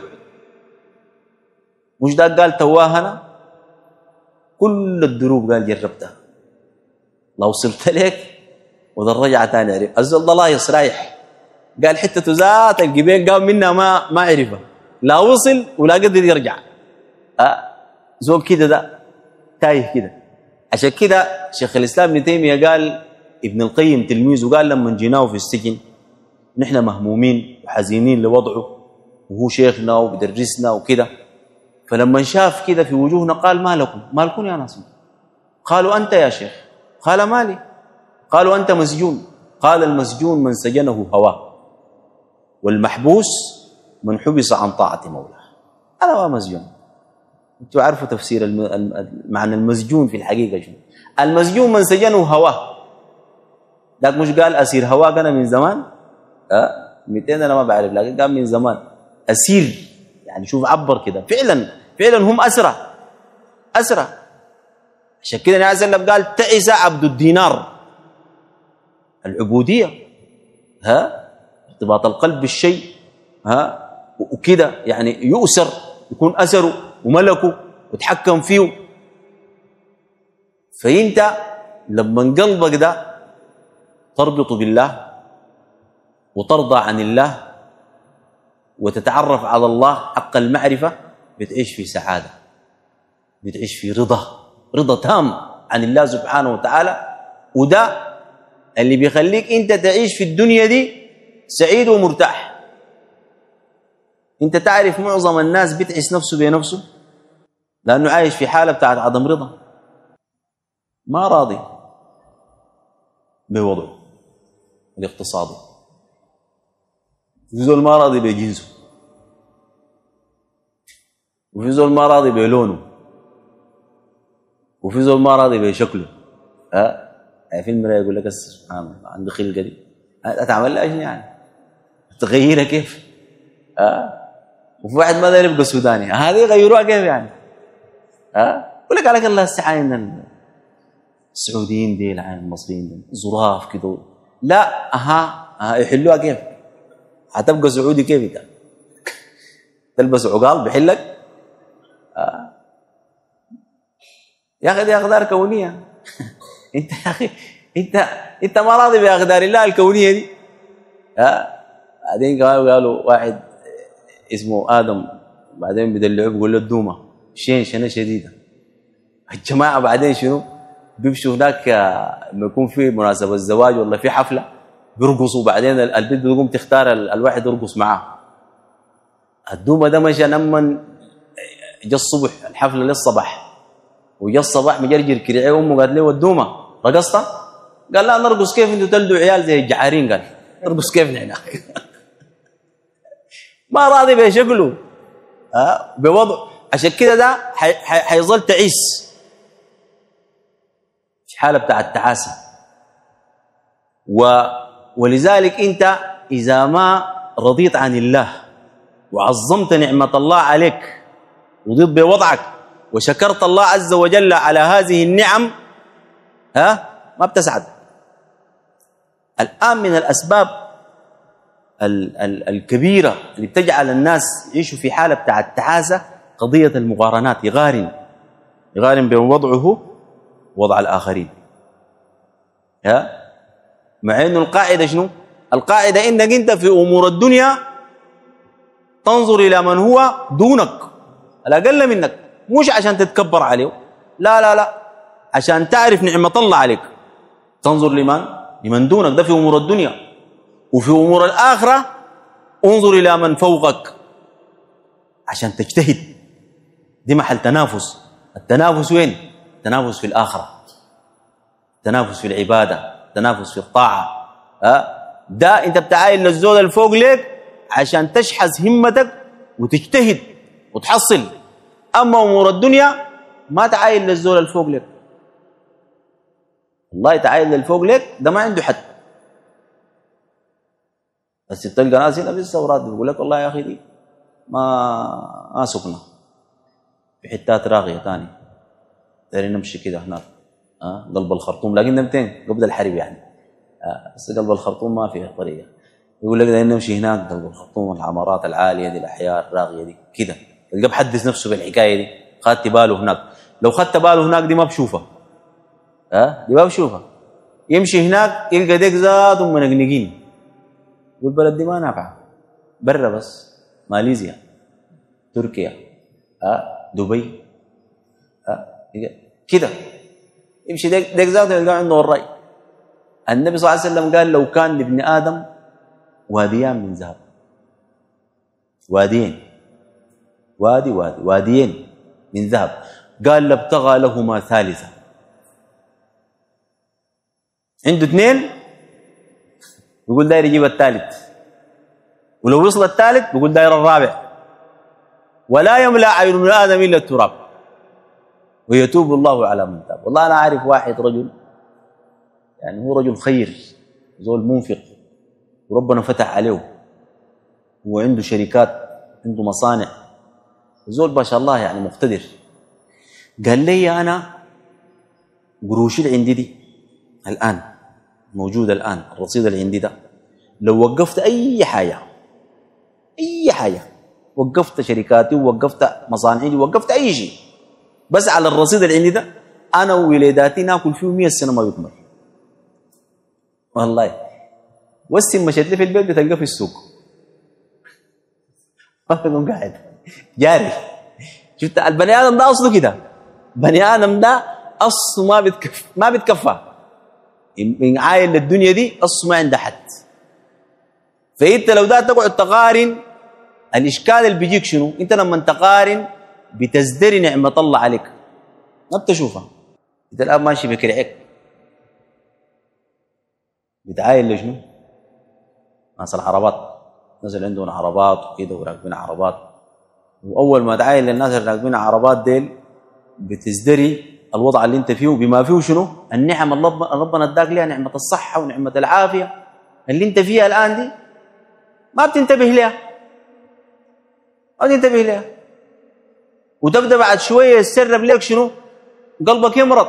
مش ده قال تواهنا كل الدروب، قال جربتها لو وصلت لك وده رجع تاني عرف الزول الله يصرايح، قال حته ذات الجبين قام منها ما عرفها، لا وصل ولا قدر يرجع. زول كده ده تايه كده. عشان كده شيخ الاسلام ابن تيميه قال، ابن القيم تلميذه قال لما جيناه في السجن نحن مهمومين وحزينين لوضعه وهو شيخنا وبدرسنا وكده، فلما شاف كده في وجوهنا قال ما لكم يا ناس؟ قالوا أنت يا شيخ، قال مالي؟ قالوا أنت مسجون، قال المسجون من سجنه هواه، والمحبوس من حبس عن طاعة مولاه. أنا ما مسجون. أنتوا عارفوا تفسير معنى المسجون في الحقيقة شنو؟ المسجون من سجنه هواه، لكن مش قال أسير هواه أنا من زمان 200 أنا ما بعرف، لكن قال من زمان أسير، يعني شوف عبر كده، فعلا هم أسرى. عشان كده النبي صلى الله عليه وسلم قال تعس عبد الدينار، العبودية، ارتباط القلب بالشيء، وكده يعني يؤسر، يكون أسره وملكه وتحكم فيه. فأنت لما قلبك ده تربط بالله وترضى عن الله وتتعرف على الله حق المعرفة، بتعيش في سعادة، بتعيش في رضا تام عن الله سبحانه وتعالى. وده اللي بيخليك انت تعيش في الدنيا دي سعيد ومرتاح. انت تعرف معظم الناس بتعيش نفسه بنفسه لأنه عايش في حالة بتاعت عدم رضا، ما راضي بوضعه الاقتصادي، في زول ما راضي بجنسه، وفي زول ما راضي بلونه، وفي زول ما راضي بشكله. في المرايه يقول لك سبحان الله عندي خلقه دي، هتعمل لها شنو يعني؟ تغيرها كيف؟ وفي واحد ما داير يبقى سوداني، هذه يغيروها كيف يعني؟ يقول لك عليك الله استعين السعوديين دي العين المصريين دي ظراف كده، لا يحلوها كيف؟ هتبقى سعودي كيف انت؟ تلبس عقال بحلك؟ يا اخي دي اقدار كونيه. انت يا اخي انت ما راضي باقدار الله الكونيه دي. بعدين قالوا واحد اسمه ادم، بعدين بدلعوه بيقول له الدومه شنه شديده. الجماعه بعدين شنو بيمشوا هناك لما يكون في مناسبه الزواج ولا في حفله بيرقصوا، بعدين البنت بتقوم تختار الواحد يرقص معاه. الدومه ده مشى لما جاء الصبح الحفله للصباح، وجاء الصباح مجرجر كريعه، امه قالت له الدومه رقصت؟ قال لا نرقص كيف انتوا تلدوا عيال زي الجعارين؟ قال نرقص كيف نحن؟ ما راضي بشكله بوضع. عشان كده ده حيظل تعيس في حاله بتاع التعاسه. ولذلك انت اذا ما رضيت عن الله وعظمت نعمه الله عليك ورضيت بوضعك وشكرت الله عز وجل على هذه النعم، ما بتسعد. الآن من الأسباب الكبيرة اللي بتجعل الناس يعيشوا في حالة بتاع التعاسة قضية المقارنات، يقارن بين وضعه ووضع الآخرين. مع إنه القاعدة شنو؟ القاعدة إنك أنت في أمور الدنيا تنظر إلى من هو دونك، الأقل منك، مش عشان تتكبر عليه، لا لا لا، عشان تعرف نعمة الله عليك. تنظر لمن دونك، ده في أمور الدنيا. وفي أمور الآخرة انظر إلى من فوقك عشان تجتهد. دي محل تنافس. التنافس وين؟ التنافس في الآخرة، التنافس في العبادة، التنافس في الطاعة. ده انت بتعاين للزول الفوق ليك عشان تشحذ همتك وتجتهد وتحصل. أما أمور الدنيا ما تعاين للزول الفوق ليك. الله تعاين للفوق ليك ده ما عنده حد. بس تلقى ناس هنا في الثورات بيقول لك والله يا أخي دي ما سكنة في حتات راغية تاني، دارين نمشي كده هناك قلب الخرطوم، لكن نمتين قبل الحرب يعني. بس قلب الخرطوم ما فيها طريقة. يقول لك دارين نمشي هناك قلب الخرطوم، العمارات العالية دي، الأحياء الراغية دي كده. تلقى بحدث نفسه بالحكاية دي، خدت باله هناك. لو خدت باله هناك دي ما بشوفها، دي ما بشوفها. يمشي هناك يلقى ديك ذاتهم منقنقين، يقول البلد دي ما نافعة. برا بس ماليزيا، تركيا، دبي، كده يمشي ديك ذاته يلقى عنده الرأي. النبي صلى الله عليه وسلم قال لو كان لابن آدم واديان من ذهب، واديين، واديين من ذهب، قال لابتغى لهما ثالثة. عنده اثنين يقول داير يجيب الثالث، ولو وصل الثالث بيقول داير الرابع. ولا يملأ عين ابن آدم إلا التراب ويتوب الله على من تاب. والله أنا أعرف واحد رجل، يعني هو رجل خير، زول منفق وربنا فتح عليه وعنده شركات، عنده مصانع، زول ما شاء الله يعني مقتدر. قال لي أنا قروشي اللي عندي دي الآن موجودة، الآن الرصيد اللي عندي ده لو وقفت أي حاجة، وقفت شركاتي ووقفت مصانعي ووقفت أي شيء، بس على الرصيد اللي عندي ده أنا وولاداتي ناكل فيه 100 سنة ما بيكمل. والله والسم مشيت لي في البيت بتلقى في السوق فقم قاعد جاري. شفت البني آدم ده أصله كده، بني آدم ده أصله ما بتكفى من عايل للدنيا دي، أصله ما عنده حد. فأنت لو ده تقعد تقارن، الإشكال اللي بيجيك شنو؟ أنت لما تقارن بتزدري نعمة الله عليك ما بتشوفها. أنت الآن ماشي بكرعك بتعاين لشنو؟ ناس العربات، الناس اللي عندهم عربات وكده وراكبين عربات، وأول ما تعاين للناس اللي راكبين عربات ديل بتزدري الوضع اللي انت فيه بما فيه شنو؟ النعم اللي ربنا اداك لها، نعمة الصحة ونعمة العافية اللي انت فيها الآن دي ما بتنتبه لها، وتبدأ بعد شوية يسرب لك شنو؟ قلبك يمرض.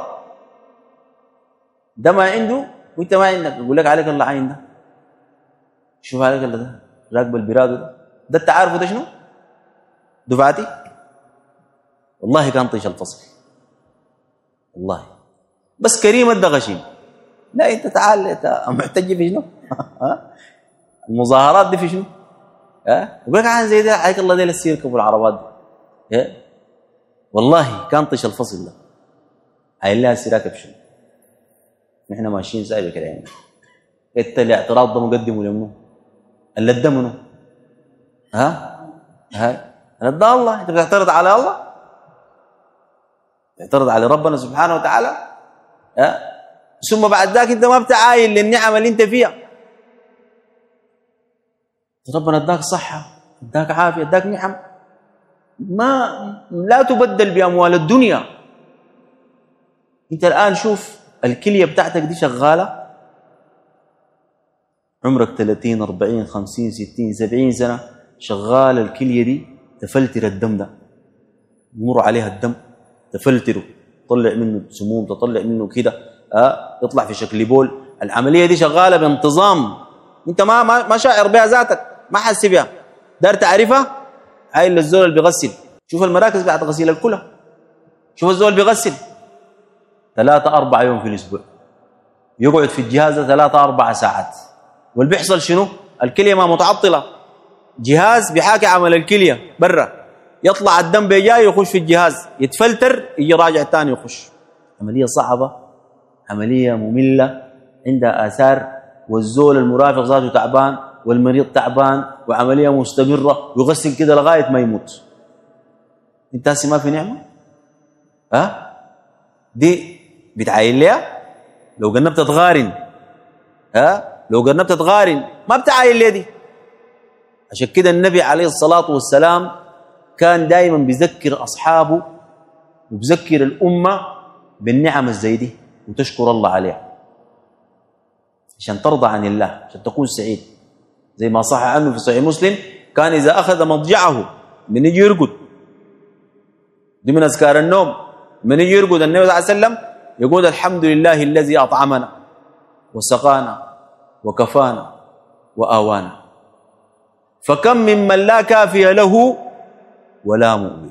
ده ما عنده وانت ما عندك، يقول لك عليك الله عين ده، شوف عليك الله ده راكب البراد ده انت عارفه ده شنو؟ دفعتي والله كان طيش الفصل، والله بس كريم الدغشيم. لا انت تعال، انت محتاج في شنو؟ المظاهرات دي في شنو؟ يقول لك عن زي ده عليك الله دي لسه يركبوا العربات دي. والله كان طيش الفصل ده عايل لها سيراكب شنو؟ نحن ماشيين سايبه كده يعني. انت الاعتراض ده مقدم ولا منو؟ اللي ده منو؟ ده الله. انت بتعترض على الله؟ تعترض على ربنا سبحانه وتعالى؟ ثم بعد ذاك انت ما بتعاين للنعم اللي انت فيها. ربنا اداك صحة، اداك عافية، اداك نعم، ما لا تبدل بأموال الدنيا. انت الآن شوف الكلية بتاعتك دي شغالة، عمرك 30 40 50 60 70 سنة شغال الكلية دي تفلتر الدم ده، يمر عليها الدم تفلتره، تطلع منه سموم، تطلع منه كده يطلع في شكل بول. العملية دي شغالة بانتظام، انت ما شاعر بها ذاتك، ما حاسس بها، دار تعرفها. هاي اللي الزول اللي بيغسل، شوف المراكز بعد غسيل الكلى، شوف الزول بيغسل 3-4 يوم في الاسبوع، يقعد في الجهاز 3-4 ساعات، واللي بيحصل شنو؟ الكلية ما متعطلة، جهاز بيحاكي عمل الكلية برا، يطلع الدم بيجاي يخش في الجهاز يتفلتر يجي راجع تاني يخش. عملية صعبة، عملية مملة، عندها آثار، والزول المرافق ذاته تعبان والمريض تعبان، وعملية مستمرة ويغسل كده لغاية ما يموت. انت هسي ما في نعمة؟ دي بتعاين ليها؟ لو قربت تغارن لو قربت تغارن ما بتعاين ليه دي. عشان كده النبي عليه الصلاة والسلام كان دائما بيذكر أصحابه وبيذكر الأمة بالنعم الزي دي وتشكر الله عليها عشان ترضى عن الله، عشان تكون سعيد. زي ما صح عنه في صحيح مسلم كان إذا أخذ مضجعه من يجي يرقد، دي من أذكار النوم، من يجي يرقد النبي صلى الله عليه وسلم يقول الحمد لله الذي أطعمنا وسقانا وكفانا وآوانا فكم ممن لا كافي له ولا مؤوي.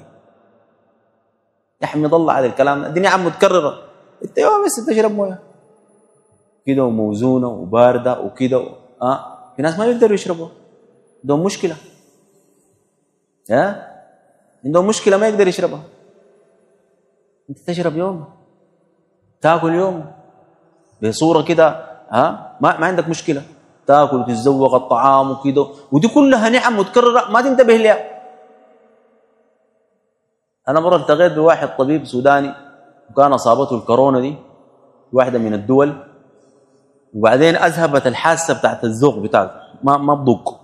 يحمد الله على الكلام. الدنيا عم متكررة، انت يوم بس تشرب مويه كده وموزونه وبارده وكده في ناس ما بيقدروا يشربوا، عندهم مشكله عندهم مشكله ما يقدر يشربها. انت تشرب يوم، تاكل يوم بصوره كده ما عندك مشكله، تاكل وتتذوق الطعام وكده، ودي كلها نعم متكرره ما تنتبه لها. انا مره التقيت بواحد طبيب سوداني وكان اصابته الكورونا دي واحده من الدول، وبعدين اذهبت الحاسه بتاعت الذوق بتاعته، ما بذوق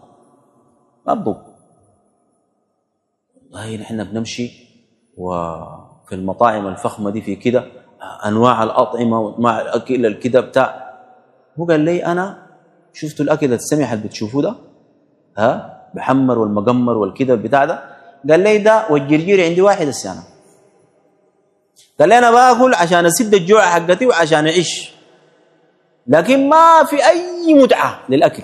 والله. نحن بنمشي وفي المطاعم الفخمه دي في كده انواع الاطعمه وانواع الاكل الكده بتاع، هو قال لي انا شفتوا الاكل السمح اللي بتشوفوه ده بحمر والمقمر والكده بتاع ده، قال لي ده والجرجير عندي واحد السنه، قال لي انا باكل عشان اسد الجوع حقتي وعشان اعيش، لكن ما في اي متعه للاكل،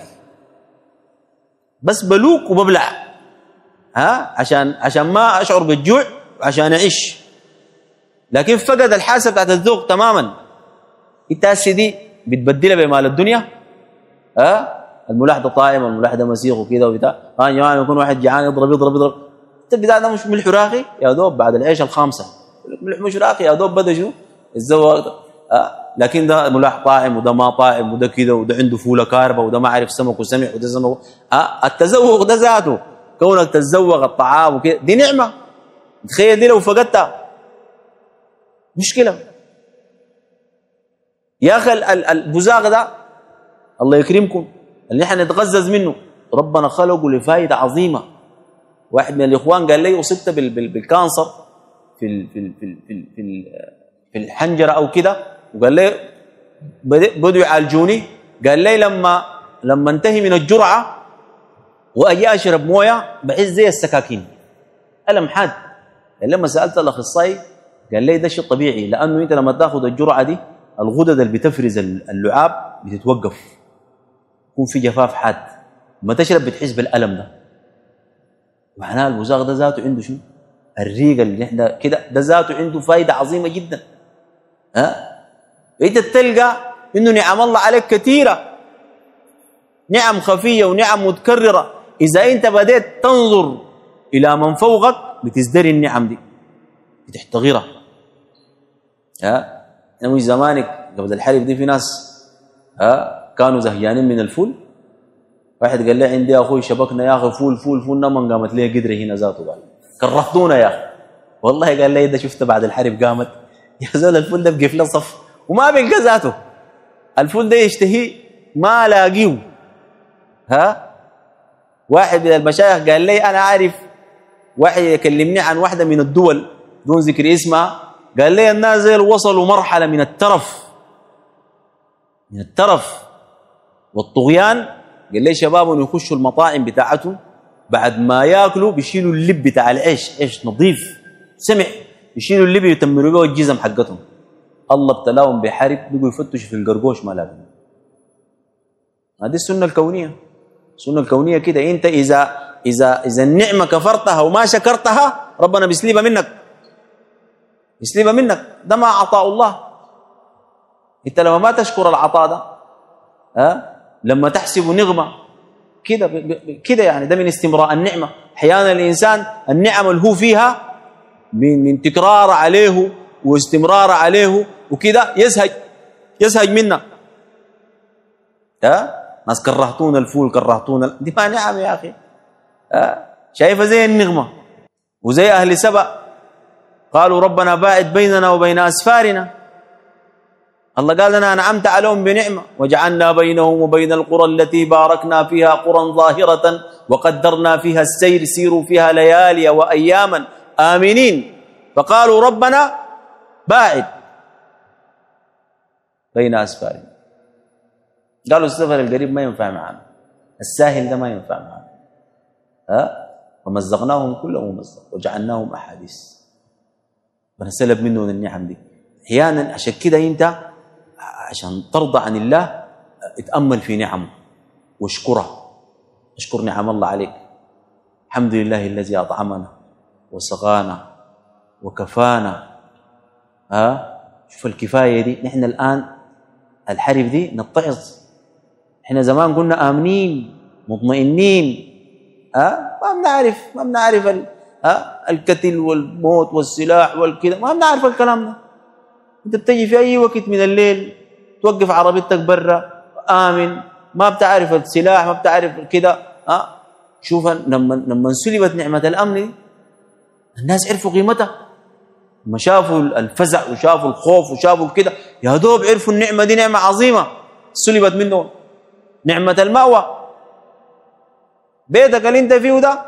بس بلوك وببلع عشان ما اشعر بالجوع وعشان اعيش، لكن فقد الحاسه بتاعت الذوق تماما. انت هسه دي بتبدلها بمال الدنيا الملاح ده طاعم والملاح ده مسيخ وكده وبتاع يا جماعه يكون واحد جعان يضرب البتاع ده مش ملح راقي يا دوب بعد العيش الخامسه، ملح مش راقي يا دوب بدا شنو الزواج لكن ده ملاح طاعم وده ما طاعم وده كده وده عنده فوله كاربه وده ما عارف سمك وسمع وده سمك التذوق ده ذاته كونك تتذوق الطعام وكده دي نعمه. تخيل دي لو فقدتها مشكله يا اخي. البزاق ده الله يكرمكم اللي احنا نتغزز منه ربنا خلقه لفائده عظيمه. واحد من الاخوان قال لي اصبت بالكانسر في الحنجره او كده، وقال لي بدوا يعالجوني، قال لي لما انتهي من الجرعه واجي اشرب مويه بحس زي السكاكين الم حاد. لما سالت الاخصائي قال لي ده شيء طبيعي، لانه انت لما تاخذ الجرعه دي الغدد اللي بتفرز اللعاب بتتوقف، يكون في جفاف حاد، ما تشرب بتحس بالالم ده. معناه البزاق ده ذاته عنده شنو؟ الريق اللي احنا كده ده ذاته عنده فائده عظيمه جدا. انت تلقى انه نعم الله عليك كثيره، نعم خفيه ونعم متكرره، اذا انت بديت تنظر الى من فوقك بتزدري النعم دي بتحتغرها. مش زمانك قبل الحرب دي في ناس كانوا زهيانين من الفول، واحد قال لي عندي اخوي شبكنا يا اخي فول نمن قامت لي قدره هنا ذاته، قال كرهتونا يا اخي والله. قال لي ده شفت بعد الحرب قامت يا زول الفول ده بقف له صف وما بيلقى ذاته، الفول ده يشتهي ما لاقيه. واحد من المشايخ قال لي انا عارف واحد يكلمني عن واحده من الدول دون ذكر اسمها، قال لي الناس وصلوا مرحله من الترف والطغيان. قال لي شباب يخشوا المطاعم بتاعتهم بعد ما ياكلوا بيشيلوا اللب بتاع العيش، عيش نظيف سمع، يشيلوا اللب يتمروا به الجزم حقتهم. الله ابتلاهم بحرب بيقوا يفتشوا في القرقوش ما لاقوا. هذه السنه الكونيه، السنه الكونيه كده. انت اذا النعمه كفرتها وما شكرتها ربنا بيسلبها منك، ده ما عطاء الله. انت لما ما تشكر العطاء ده لما تحسب نغمه كده يعني ده من استمراء النعمة. أحيانا الإنسان النعم اللي هو فيها من تكرار عليه واستمرار عليه وكده يزهج منا. ناس كرهتون الفول كرهتون دي ما نعم يا أخي. شايفة زي النغمة وزي أهل سبأ قالوا ربنا باعد بيننا وبين أسفارنا. الله قال لنا أنعمت عليهم بنعمة وجعلنا بينهم وبين القرى التي باركنا فيها قرى ظاهرة وقدرنا فيها السير سيروا فيها ليالي وأياما آمنين. فقالوا ربنا باعد بين أسفارنا. قالوا السفر القريب ما ينفع معنا، الساهل ده ما ينفع معنا. فمزقناهم كل ممزق وجعلناهم أحاديث. بنسلب منهم النعم دي. أحيانا عشان كده أنت عشان ترضى عن الله اتأمل في نعمه واشكره. اشكر نعم الله عليك. الحمد لله الذي أطعمنا وسقانا وكفانا. شوف الكفاية دي. نحن الآن الحرب دي نتعظ. احنا زمان كنا آمنين مطمئنين. ما بنعرف القتل والموت والسلاح والكذا، ما بنعرف الكلام ده. انت بتجي في اي وقت من الليل توقف عربيتك برا آمن، ما بتعرف السلاح ما بتعرف كده. شوف لما سلبت نعمة الأمن دي الناس عرفوا قيمتها. لما شافوا الفزع وشافوا الخوف وشافوا كده يا دوب عرفوا النعمة دي نعمة عظيمة سلبت منهم. نعمة المأوى، بيتك اللي انت فيه ده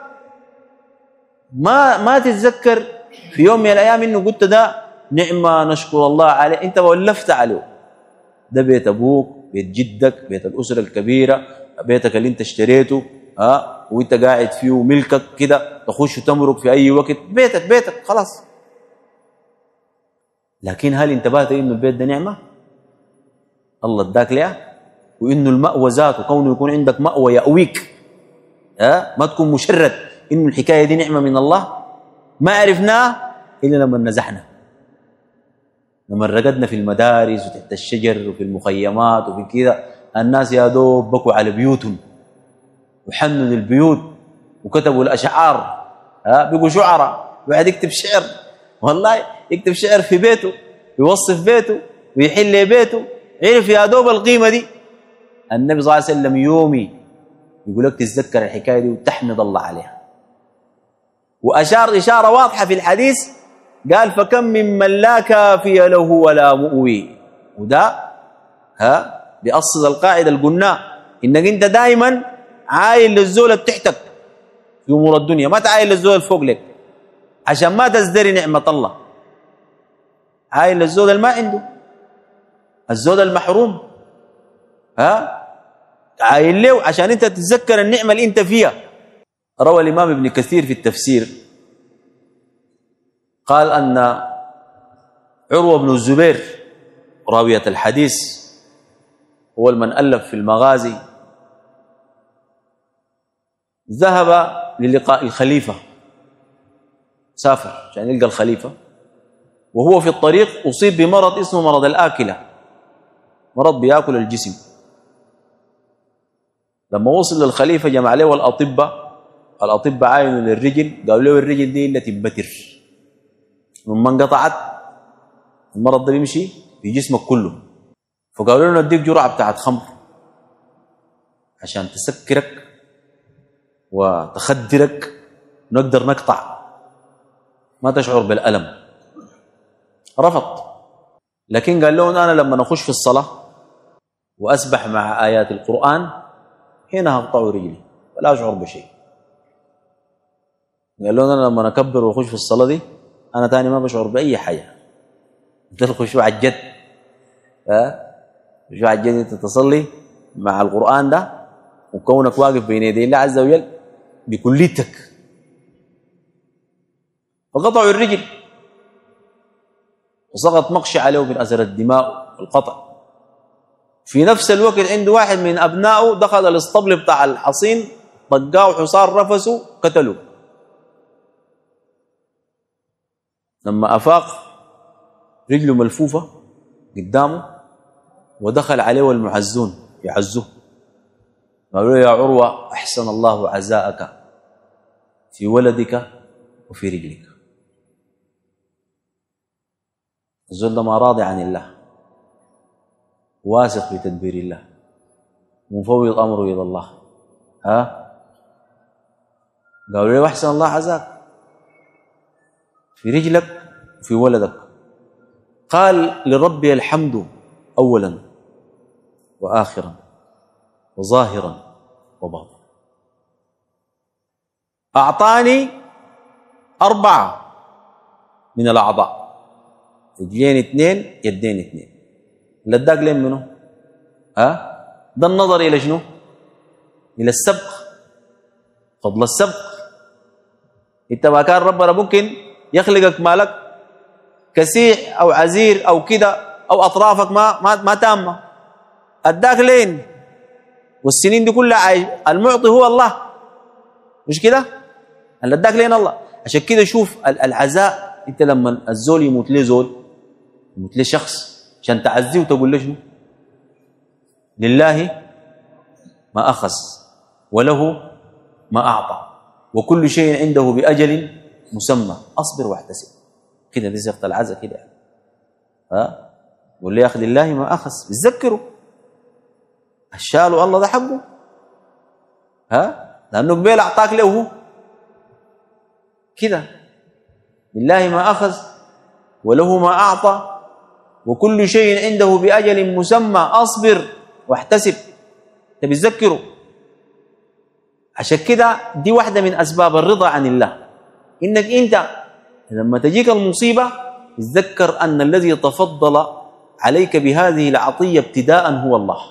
ما تتذكر في يوم من الأيام انه قلت ده نعمة نشكر الله عليه، انت ولفت عليه. ده بيت ابوك، بيت جدك، بيت الأسرة الكبيرة، بيتك اللي انت اشتريته وانت قاعد فيه ملكك كده تخش تمرق في اي وقت. بيتك خلاص. لكن هل انتبهت انه البيت ده نعمة الله اداك ليه؟ وانه المأوى ذاته كونه يكون عندك مأوى يأويك، ما تكون مشرد انه الحكاية دي نعمة من الله. ما عرفناه الا لما نزحنا، لما رقدنا في المدارس وتحت الشجر وفي المخيمات وفي كده. الناس يا دوب بكوا على بيوتهم وحنوا للبيوت وكتبوا الأشعار. بيقوا شعراء. واحد يكتب شعر، والله يكتب شعر في بيته يوصف بيته ويحل بيته. عرف يا دوب القيمة دي. النبي صلى الله عليه وسلم يومي يقول لك تتذكر الحكاية دي وتحمد الله عليها. وأشار إشارة واضحة في الحديث قال فكم ممن لا كافي له ولا مؤوي. وده بيأصل القاعدة اللي قلنا إنك أنت دائما عايل للزول تحتك في أمور الدنيا، ما تعايل للزول فوق لك عشان ما تزدري نعمة الله. عايل للزول اللي ما عنده، الزول المحروم عايل له عشان انت تتذكر النعمة اللي انت فيها. روى الإمام ابن كثير في التفسير قال أن عروة بن الزبير راوية الحديث هو من ألف في المغازي ذهب للقاء الخليفة، سافر عشان يلقى الخليفة، وهو في الطريق أصيب بمرض اسمه مرض الآكلة، مرض بيأكل الجسم. لما وصل للخليفة جمع له الأطباء عاينوا للرجل، قالوا له الرجل دي إلا تنبتر، لما انقطعت المرض ده بيمشي في جسمك كله. فقالوا له نديك جرعة بتاعت خمر عشان تسكرك وتخدرك نقدر نقطع ما تشعر بالألم. رفض، لكن قال له أنا لما نخش في الصلاة وأسبح مع آيات القرآن هنا هقطع رجلي ولا أشعر بشيء. قال له أنا لما نكبر وأخش في الصلاة دي أنا تاني ما بشعر بأي حاجة. ده الخشوع الجد. الخشوع الجد أنت تصلي مع القرآن ده وكونك واقف بين يدي الله عز وجل بكليتك. فقطعوا الرجل وسقط مقشع عليه من أثر الدماء والقطع. في نفس الوقت عنده واحد من أبنائه دخل الاسطبل بتاع الحصين طقاه حصار رفسه قتلوه. لما أفاق رجله ملفوفة قدامه ودخل عليه المعزون يعزوه قالوا له يا عروة أحسن الله عزاءك في ولدك وفي رجلك. الزول ده ما راضي عن الله، واثق بتدبير الله، مفوض أمره إلى الله. قالوا له أحسن الله عزاك في رجلك وفي ولدك. قال لربي الحمد أولا وآخرا وظاهرا وباطنا. أعطاني 4 من الأعضاء، رجلين 2 يدين 2. لداك لين منه؟ ده النظر إلى شنو؟ إلى السبق، فضل السبق. انت ما كان ربنا ممكن يخلقك مالك كسيح أو عزير أو كده، أو أطرافك ما تامة، أداك لين والسنين دي كلها عايش. المعطي هو الله، مش كده؟ اللي اداك لين الله. عشان كده شوف العزاء، انت لما الزول يموت ليه زول، يموت ليه شخص، عشان تعزيه وتقول له شنو؟ لله ما أخذ وله ما أعطى وكل شيء عنده بأجل مسمى، أصبر واحتسب. كده دي صيغة العزاء كده. قول لي يا أخي لله ما أخذ، تذكره الشال الله ده حقه، لأنه قبيل أعطاك له هو كده. لله ما أخذ وله ما أعطى وكل شيء عنده بأجل مسمى، أصبر واحتسب. تبذكره. عشان كده دي واحدة من أسباب الرضا عن الله، إنك أنت لما تجيك المصيبة تذكر أن الذي تفضل عليك بهذه العطية ابتداء هو الله،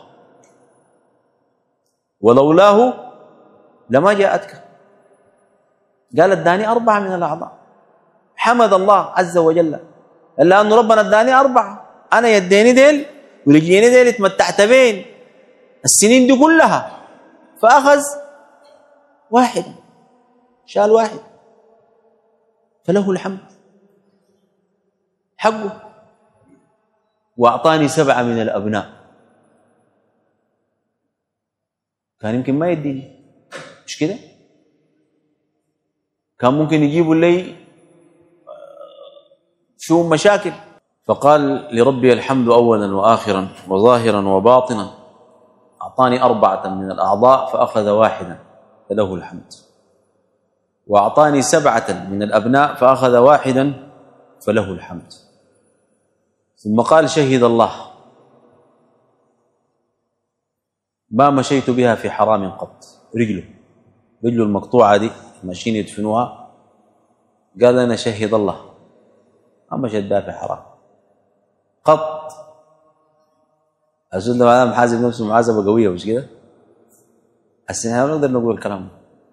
ولولاه لما جاءتك. قال اداني 4 من الأعضاء، حمد الله عز وجل لأنه ربنا اداني 4. أنا يديني ديل ورجليني ديل اتمتعت بين السنين دي كلها، فأخذ 1، شال 1، فله الحمد حقه. وأعطاني 7 من الأبناء، كان يمكن ما يديني، مش كده؟ كان ممكن يجيبوا لي شو مشاكل. فقال لربي الحمد أولا وآخرا وظاهرا وباطنا. أعطاني 4 من الأعضاء فأخذ 1 فله الحمد. وأعطاني 7 من الأبناء فأخذ 1 فله الحمد. ثم قال شهد الله ما مشيت بها في حرام قط. رجله المقطوعة دي ماشيين يدفنوها، قال أنا شهد الله ما مشيت بها في حرام قط. أزول هذا محاسب نفسه محاسبة قوية، مش كده؟ السنة نقدر نقول الكلام،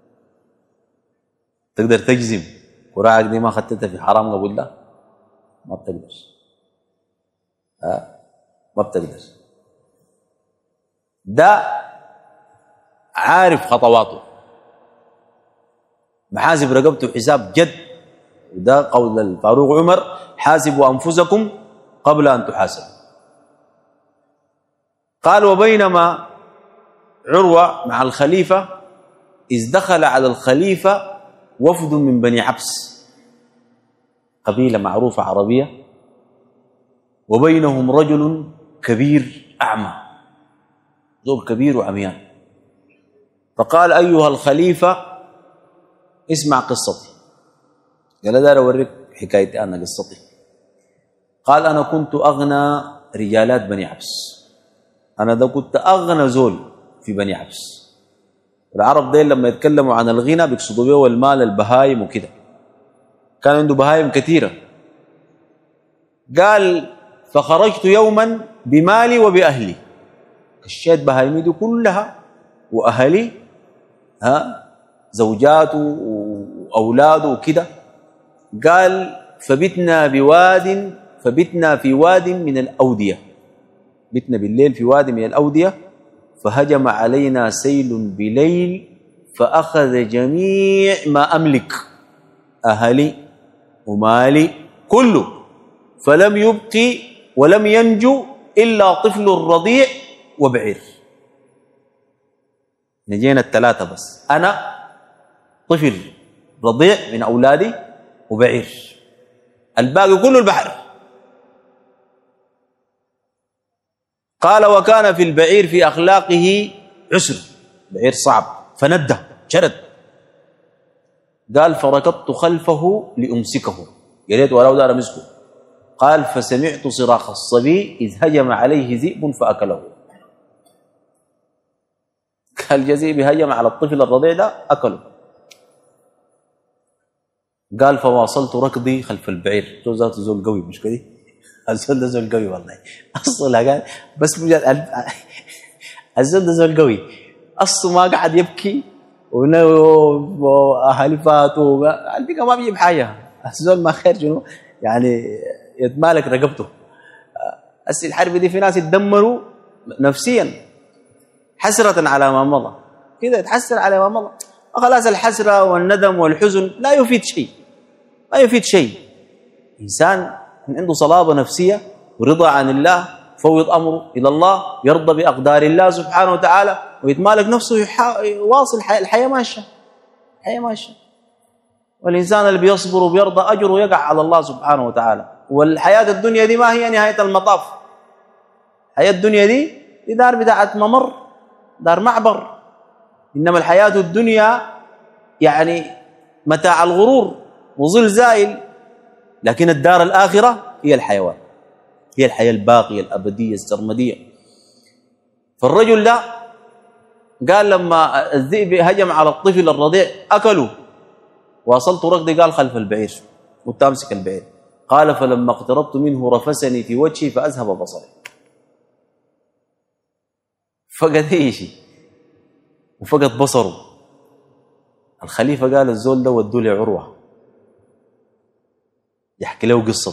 تقدر تجزم وراعك دي ما خدتها في حرام قبل ده؟ ما بتقدر، ما بتقدر. ده عارف خطواته، محاسب رقبته حساب جد. وده قول الفاروق عمر: حاسبوا أنفسكم قبل أن تحاسبوا. قال وبينما عروة مع الخليفة إذ دخل على الخليفة وفد من بني عبس، قبيلة معروفة عربية، وبينهم رجل كبير أعمى، زول كبير وعميان. فقال أيها الخليفة اسمع قصتي. قال دار أوريك حكايتي أنا قصتي. قال أنا كنت أغنى رجالات بني عبس، أنا ده كنت أغنى زول في بني عبس. العرب ديل لما يتكلموا عن الغنى بيقصدوا به والمال، البهايم وكده، كان عنده بهايم كثيرة. قال فخرجت يوما بمالي وبأهلي، كشيت بهايمي دي كلها وأهلي، زوجاته وأولاده وكده. قال فبتنا في واد من الأودية، بتنا بالليل في وادي من الأودية، فهجم علينا سيل بليل فأخذ جميع ما أملك، أهلي ومالي كله، فلم يبقي ولم ينجو إلا طفل رضيع وبعير. نجينا الثلاثة بس، أنا طفل رضيع من أولادي وبعير، الباقي كله البحر. قال وكان في البعير في أخلاقه عسر، بعير صعب فندى شرد. قال فركضت خلفه لأمسكه، يا ريت وراه دار مسكه. قال فسمعت صراخ الصبي إذ هجم عليه ذئب فأكله. قال الذئب هجم على الطفل الرضيع ده أكله. قال فواصلت ركضي خلف البعير. شو ذات زول قوي مش كده؟ الزول ده زول قوي والله اصلا. قال بس الزول ده زول قوي اصله، ما قاعد يبكي واهلي فاتوا، البكا ما بيجيب حاجه. الزول ما خير شنو يعني يتمالك رقبته. الحرب دي في ناس يتدمروا نفسيا حسرة على ما مضى، كده يتحسر على ما مضى. خلاص الحسرة والندم والحزن لا يفيد شيء، ما يفيد شيء. إنسان عنده صلابة نفسية ورضا عن الله، فوض أمره إلى الله، يرضى بأقدار الله سبحانه وتعالى ويتمالك نفسه، يواصل الحياة ماشية، الحياة ماشية. والإنسان اللي بيصبر وبيرضى أجره يقع على الله سبحانه وتعالى. والحياة الدنيا دي ما هي نهاية المطاف. الحياة الدنيا دي دار بتاعت ممر، دار معبر. إنما الحياة الدنيا يعني متاع الغرور وظل زائل، لكن الدار الآخرة هي الحيوان، هي الحياة الباقية الأبدية السرمدية. فالرجل ده قال لما الذئب هجم على الطفل الرضيع أكله، واصلت ركضي قال خلف البعير كنت أمسك البعير. قال فلما اقتربت منه رفسني في وجهي فأذهب بصري. فقد ايشي وفقد بصره. الخليفة قال الزول ده ودوا لي عروة يحكي له قصة.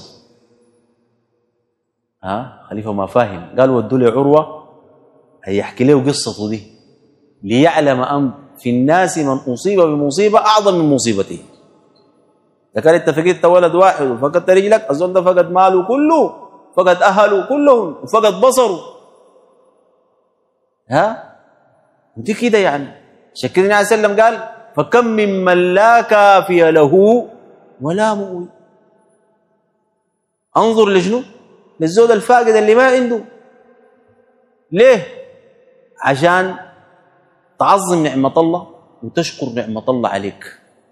خليفة ما فاهم، قال ودوا لي عروة يحكي له قصته دي ليعلم أن في الناس من أصيب بمصيبة أعظم من مصيبته. إذا كان انت فقدت ولد واحد وفقدت رجلك، الزول ده فقد ماله كله، فقد أهله كلهم، وفقد بصره. ودي كده يعني. شكل النبي عليه وسلم قال فكم ممن لا كافي له ولا مؤوي. انظر لشنو؟ للزود الفاقد اللي ما عنده. ليه؟ عشان تعظم نعمة الله وتشكر نعمة الله عليك.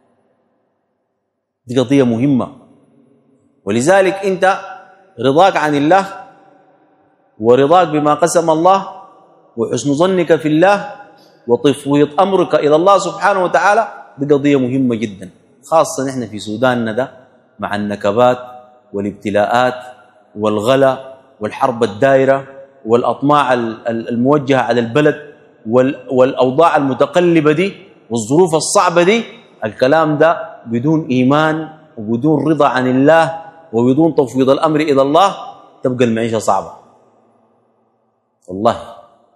دي قضية مهمة. ولذلك انت رضاك عن الله ورضاك بما قسم الله وحسن ظنك في الله وتفويض أمرك إلى الله سبحانه وتعالى، دي قضية مهمة جدا. خاصة نحن في سوداننا ده مع النكبات والابتلاءات والغلا والحرب الدائرة والأطماع الموجهة على البلد والأوضاع المتقلبة دي والظروف الصعبة دي. الكلام ده بدون إيمان وبدون رضا عن الله وبدون تفويض الأمر إلى الله تبقى المعيشة صعبة والله.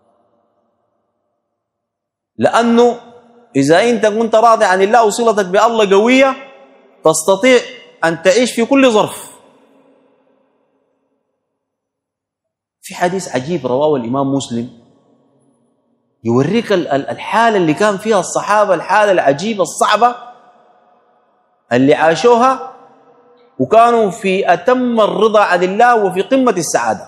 لأنه إذا أنت كنت راضي عن الله وصلتك بالله قوية تستطيع أن تعيش في كل ظرف. في حديث عجيب رواه الإمام مسلم يوريك الحالة اللي كان فيها الصحابة، الحالة العجيبة الصعبة اللي عاشوها وكانوا في أتم الرضا عن الله وفي قمة السعادة.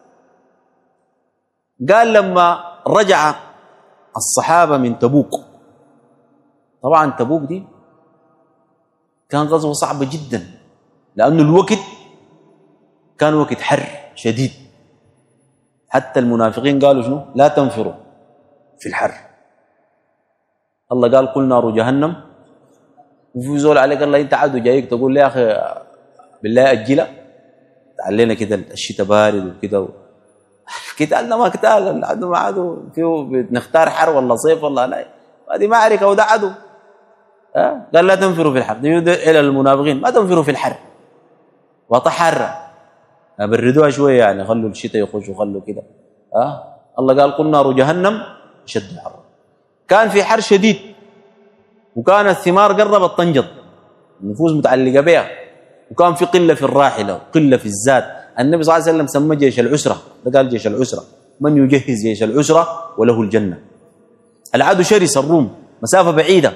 قال لما رجع الصحابة من تبوك، طبعا تبوك دي كان غزوة صعبة جدا لأنه الوقت كان وقت حر شديد، حتى المنافقين قالوا شنو؟ لا تنفروا في الحر. الله قال قل نار جهنم، وفي زول عليك الله انت عدو جايك تقول لي يا اخي بالله اجله تعلينا كده الشتاء بارد وكده. قتالنا ما قتال، العدو ما عدو، فيه نختار حر ولا صيف ولا لا، هذه معركه وده عدو. قال لا تنفروا في الحر، الى المنافقين ما تنفروا في الحر وطحر بردوها شويه يعني خلوا الشتاء يخش وخلوا كده. الله قال قل نار جهنم شد حر. كان في حر شديد وكان الثمار قربت تنجض، النفوس متعلقه بها، وكان في قله في الراحله وقله في الزاد. النبي صلى الله عليه وسلم سمى جيش العسره، ده قال جيش العسره، من يجهز جيش العسره وله الجنه. العدو شرس الروم، مسافة بعيدة.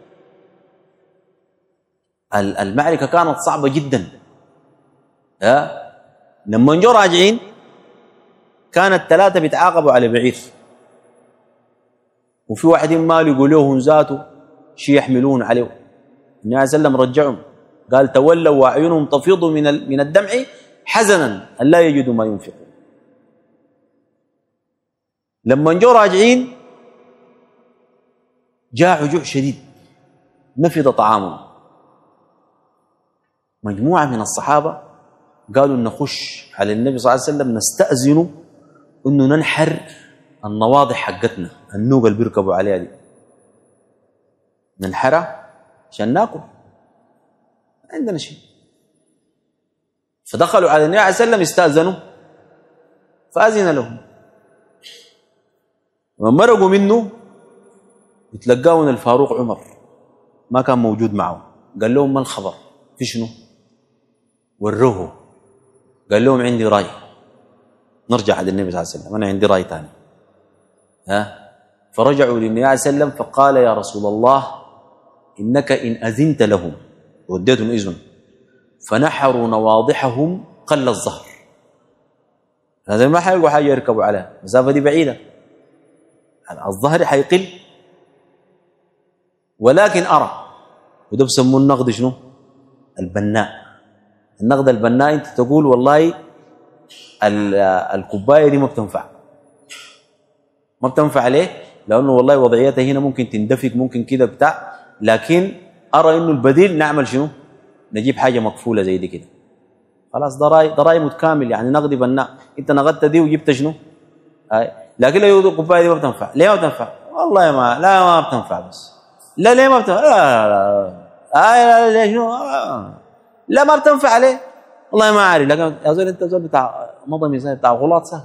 المعركة كانت صعبة جدا. لما جو راجعين كان الثلاثة بيتعاقبوا على بعير، وفي واحد مال يقول لهم ذاته شيء يحملون عليه. النبي صلى الله عليه وسلم رجعهم قال تولوا واعينهم تفيض من الدمع حزنا ان لا يجدوا ما ينفقون. لما جو راجعين جاعوا جوع شديد، نفض طعامهم. مجموعة من الصحابة قالوا نخش على النبي صلى الله عليه وسلم نستأذنه انه ننحر النواضح حقتنا، النوق اللي بيركبوا عليها دي ننحرها عشان ناكل، عندنا شيء. فدخلوا على النبي عليه الصلاة والسلام استأذنوا فأذن لهم. لما مرقوا منه يتلقاون الفاروق عمر ما كان موجود معه، قال لهم ما الخبر في شنو؟ وروه، قال لهم عندي رأي. نرجع على النبي صلى الله عليه وسلم أنا عندي رأي ثاني. فرجعوا للنبي عليه الصلاة والسلام فقال يا رسول الله إنك إن أذنت لهم، وديتهم إذن، فنحروا نواضحهم قل الظهر. هذا ما حيلقوا حاجة يركبوا عليها، مسافة دي بعيدة، الظهر حيقل. ولكن أرى، وده بسموه النقد شنو؟ البناء. النقد البناء أنت تقول والله الكوباية دي ما بتنفع ليه؟ لأنه والله وضعيتها هنا ممكن تندفق، ممكن كده بتاع، لكن أرى إنه البديل نعمل شنو؟ نجيب حاجة مقفولة زي دي كده. خلاص ده رأي متكامل، يعني نقد بناء. أنت نقدت دي وجبت شنو؟ لكن لو يقول الكوباية دي ما بتنفع، ليه ما بتنفع؟ والله ما بتنفع. بس لا ليه ما بتنفع؟ لا ليه شنو؟ لا ما بتنفع ليه؟ والله ما عارف. لكن يا زول انت زول بتاع نظمي سهل، بتاع غلاط سهل،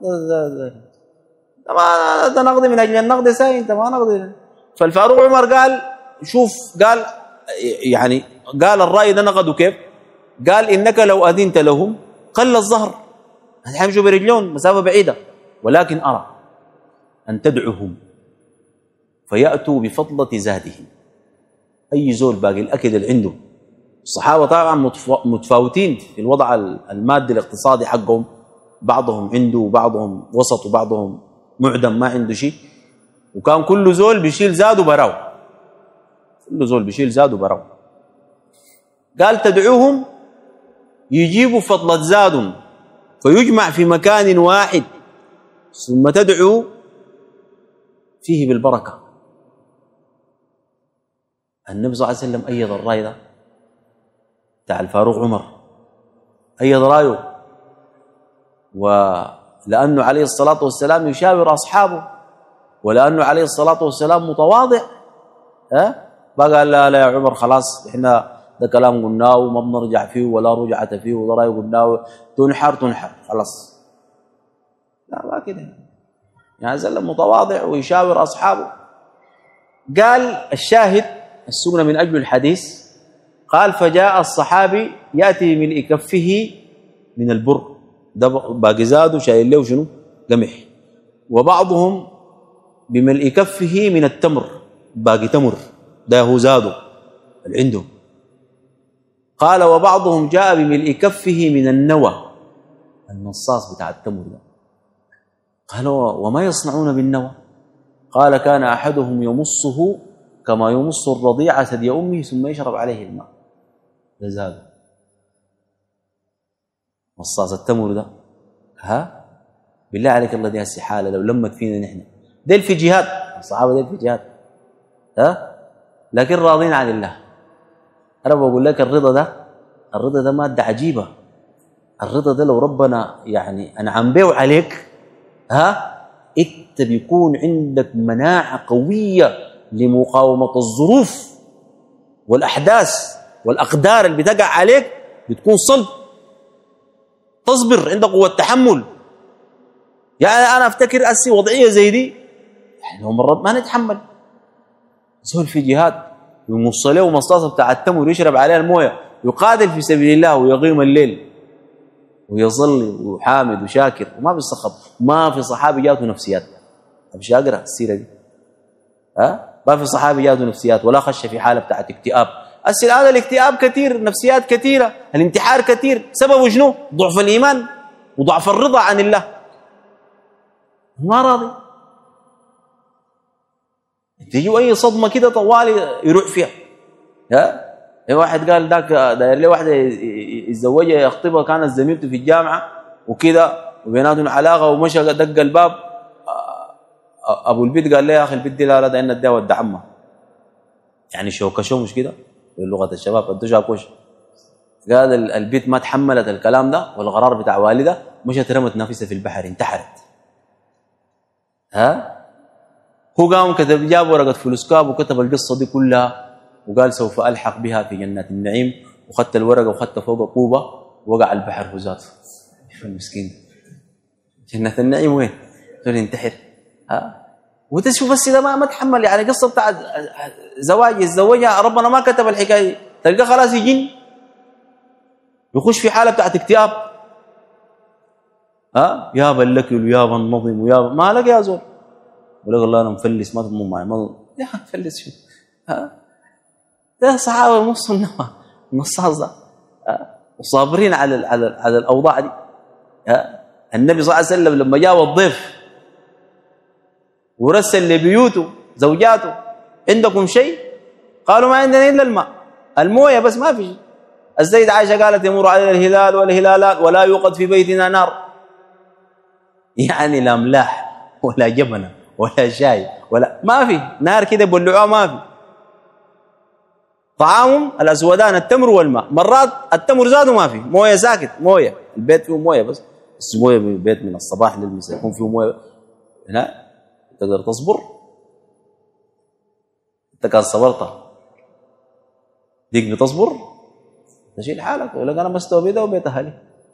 ده نقد من اجل النقد سهل، انت ما نقد. فالفاروق عمر قال شوف، قال يعني قال الرأي ده نقده كيف؟ قال انك لو اذنت لهم قل الظهر، هيمشوا برجلون مسافه بعيده، ولكن ارى ان تدعوهم فياتوا بفضله زادهم. اي زول باقي الاكل اللي عنده، الصحابه طبعا متفاوتين في الوضع المادي الاقتصادي حقهم، بعضهم عنده وبعضهم وسط وبعضهم معدم ما عنده شيء، وكان كل زول بيشيل زاد وبراو، كل زول بيشيل زاد وبراو. قال تدعوهم يجيبوا فضلة زاد فيجمع في مكان واحد ثم تدعو فيه بالبركة. النبي صلى الله عليه وسلم أيض الرأي ده بتاع الفاروق عمر، أيض رأيه، ولأنه عليه الصلاة والسلام يشاور أصحابه، ولأنه عليه الصلاة والسلام متواضع، بقى لا يا عمر خلاص احنا ده كلام قلناه وما بنرجع فيه ولا رجعة فيه، وده رأي قلناه، تنحر خلاص. لا ما كده، يعني سلم متواضع ويشاور أصحابه. قال الشاهد السنة من أجل الحديث، قال فجاء الصحابي يأتي من كفه من البر، ده باقي زاده شايل له شنو؟ قمح. وبعضهم بملء كفه من التمر، باقي تمر، ده هو زاده اللي عنده. قال وبعضهم جاء بملء كفه من النوى، النصاص بتاع التمر ده. قالوا وما يصنعون بالنوى؟ قال كان أحدهم يمصه كما يمص الرضيع ثدي أمه ثم يشرب عليه الماء، ده زاده. مصاص التمر ده بالله عليك الله دي هالسحالة لو لمت فينا نحن، ديل في جهاد، الصحابة ديل في جهاد، لكن راضين عن الله. أنا بقول لك الرضا ده مادة عجيبة. الرضا ده لو ربنا يعني أنعم به عليك، أنت بيكون عندك مناعة قوية لمقاومة الظروف والأحداث والأقدار اللي بتقع عليك، بتكون صلب، تصبر، عندك قوة تحمل. يعني أنا أفتكر أسي وضعية زي دي، يعني لو مرات ما نتحمل. زول في جهاد يمص له مصاصة بتاع التمر ويشرب عليها المويه، يقاتل في سبيل الله ويقيم الليل ويصلي وحامد وشاكر وما بيسخط. ما في صحابي جاته نفسيات. أمشي أقرأ السيرة دي، ما في صحابي جاته نفسيات ولا خش في حالة بتاعت اكتئاب. هذا الاكتئاب كثير، نفسيات كثيرة، الانتحار كثير، سببه شنو؟ ضعف الإيمان وضعف الرضا عن الله، ما راضي. تيجي أي صدمة كده طوالي يروح فيها. واحد قال ذاك داير له واحدة يتزوجها يخطبها، كانت زميلته في الجامعة وكده وبيناتهم علاقة، ومشى دق الباب، أبو البيت قال له يا أخي البيت دي لا ده إن الدواء ودع عمها، يعني شوكشو مش كده بلغة الشباب أنتوا شاكوش. قال البيت ما تحملت الكلام ده والقرار بتاع والدها، مشت رمت نفسها في البحر انتحرت. هو قام كتب، جاب ورقة فلوسكاب وكتب القصة دي كلها وقال سوف ألحق بها في جنات النعيم، وخدت الورقة وخدت فوق طوبة ووقع البحر هو ذاته. المسكين جنات النعيم وين؟ تقول ينتحر. وتشوف بس إذا ما تحمل، يعني قصة بتاع زواج يتزوجها ربنا ما كتب الحكاية، تلقى خلاص يجين يخش في حالة بتاعت اكتئاب. يا بلكل ويا بنظم ويا ما لك يا زول، ولا الله انا مفلس ما تضمن معي، ما يا مفلس شو؟ ده صحابه نص النوى النصاص ده وصابرين على الاوضاع دي. النبي صلى الله عليه وسلم لما جاء الضيف ورسل لبيوته زوجاته عندكم شيء؟ قالوا ما عندنا الا الماء، المويه بس ما في شيء. السيدة عائشة قالت يمر علينا الهلال والهلالات ولا يوقد في بيتنا نار، يعني لا ملاح ولا جبنه ولا شاي ولا ما في نار كده بولعوها، ما في. طعامهم الاسودان التمر والماء، مرات التمر زاده ما في مويه، ساكت مويه، البيت فيه مويه بس مويه بالبيت من الصباح للمساء يكون فيه مويه. هنا تقدر تصبر؟ انت كان صبرت ديك بتصبر؟ تشيل حالك ولا انا مستوى بيته وبيت اهلي،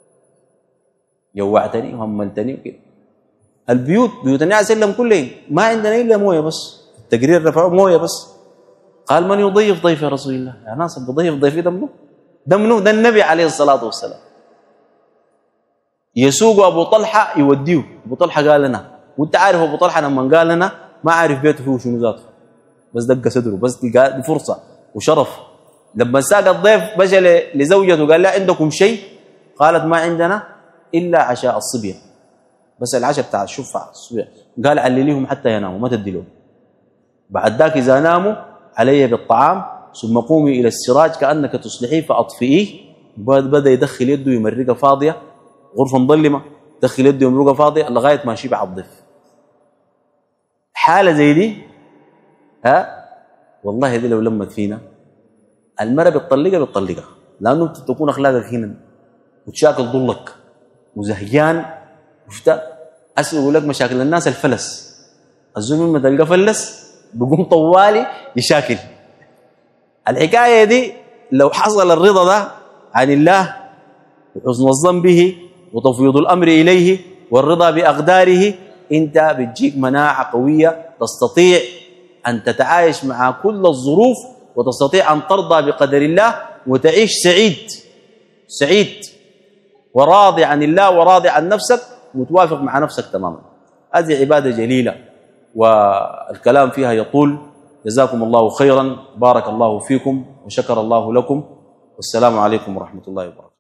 جوعتني وهملتني وكده. البيوت بيوت النبي عليه السلام كلهم ما عندنا الا مويه بس، التقرير رفعوا مويه بس. قال من يضيف ضيف يا رسول الله؟ يا ناس بضيف ضيفي دمنه ده النبي عليه الصلاه والسلام. يسوق ابو طلحه يوديه، ابو طلحه قال لنا، وانت عارف ابو طلحه لما قال لنا ما عارف بيته فيه شنو ذاته، بس دق صدره، بس دي فرصه وشرف. لما ساق الضيف مشى لزوجته قال لا عندكم شيء؟ قالت ما عندنا الا عشاء الصبيه، بس العشاء بتاع الشفعه الصبيه. قال علليهم حتى يناموا ما تدلوهم، بعد ذاك اذا ناموا علي بالطعام ثم قومي الى السراج كانك تصلحيه فاطفئيه. بدا يدخل يده يمرقها فاضيه، غرفه مظلمه، يدخل يده يمرقها فاضيه لغايه ما شبع الضيف. حاله زي دي والله دي لو لمت فينا المرأة بتطلقها لانه تكون اخلاقك هنا وتشاكل ضلك وزهيان وشتا. اسوي لك مشاكل الناس الفلس، الزول لما تلقى فلس بيقوم طوالي يشاكل. الحكايه دي لو حصل الرضا ده عن الله وحسن الظن به وتفويض الامر اليه والرضا باقداره، انت بتجيك مناعه قويه تستطيع ان تتعايش مع كل الظروف، وتستطيع ان ترضى بقدر الله وتعيش سعيد وراضي عن الله وراضي عن نفسك وتوافق مع نفسك تماما. هذه عبادة جليلة والكلام فيها يطول. جزاكم الله خيرا، بارك الله فيكم وشكر الله لكم، والسلام عليكم ورحمة الله وبركاته.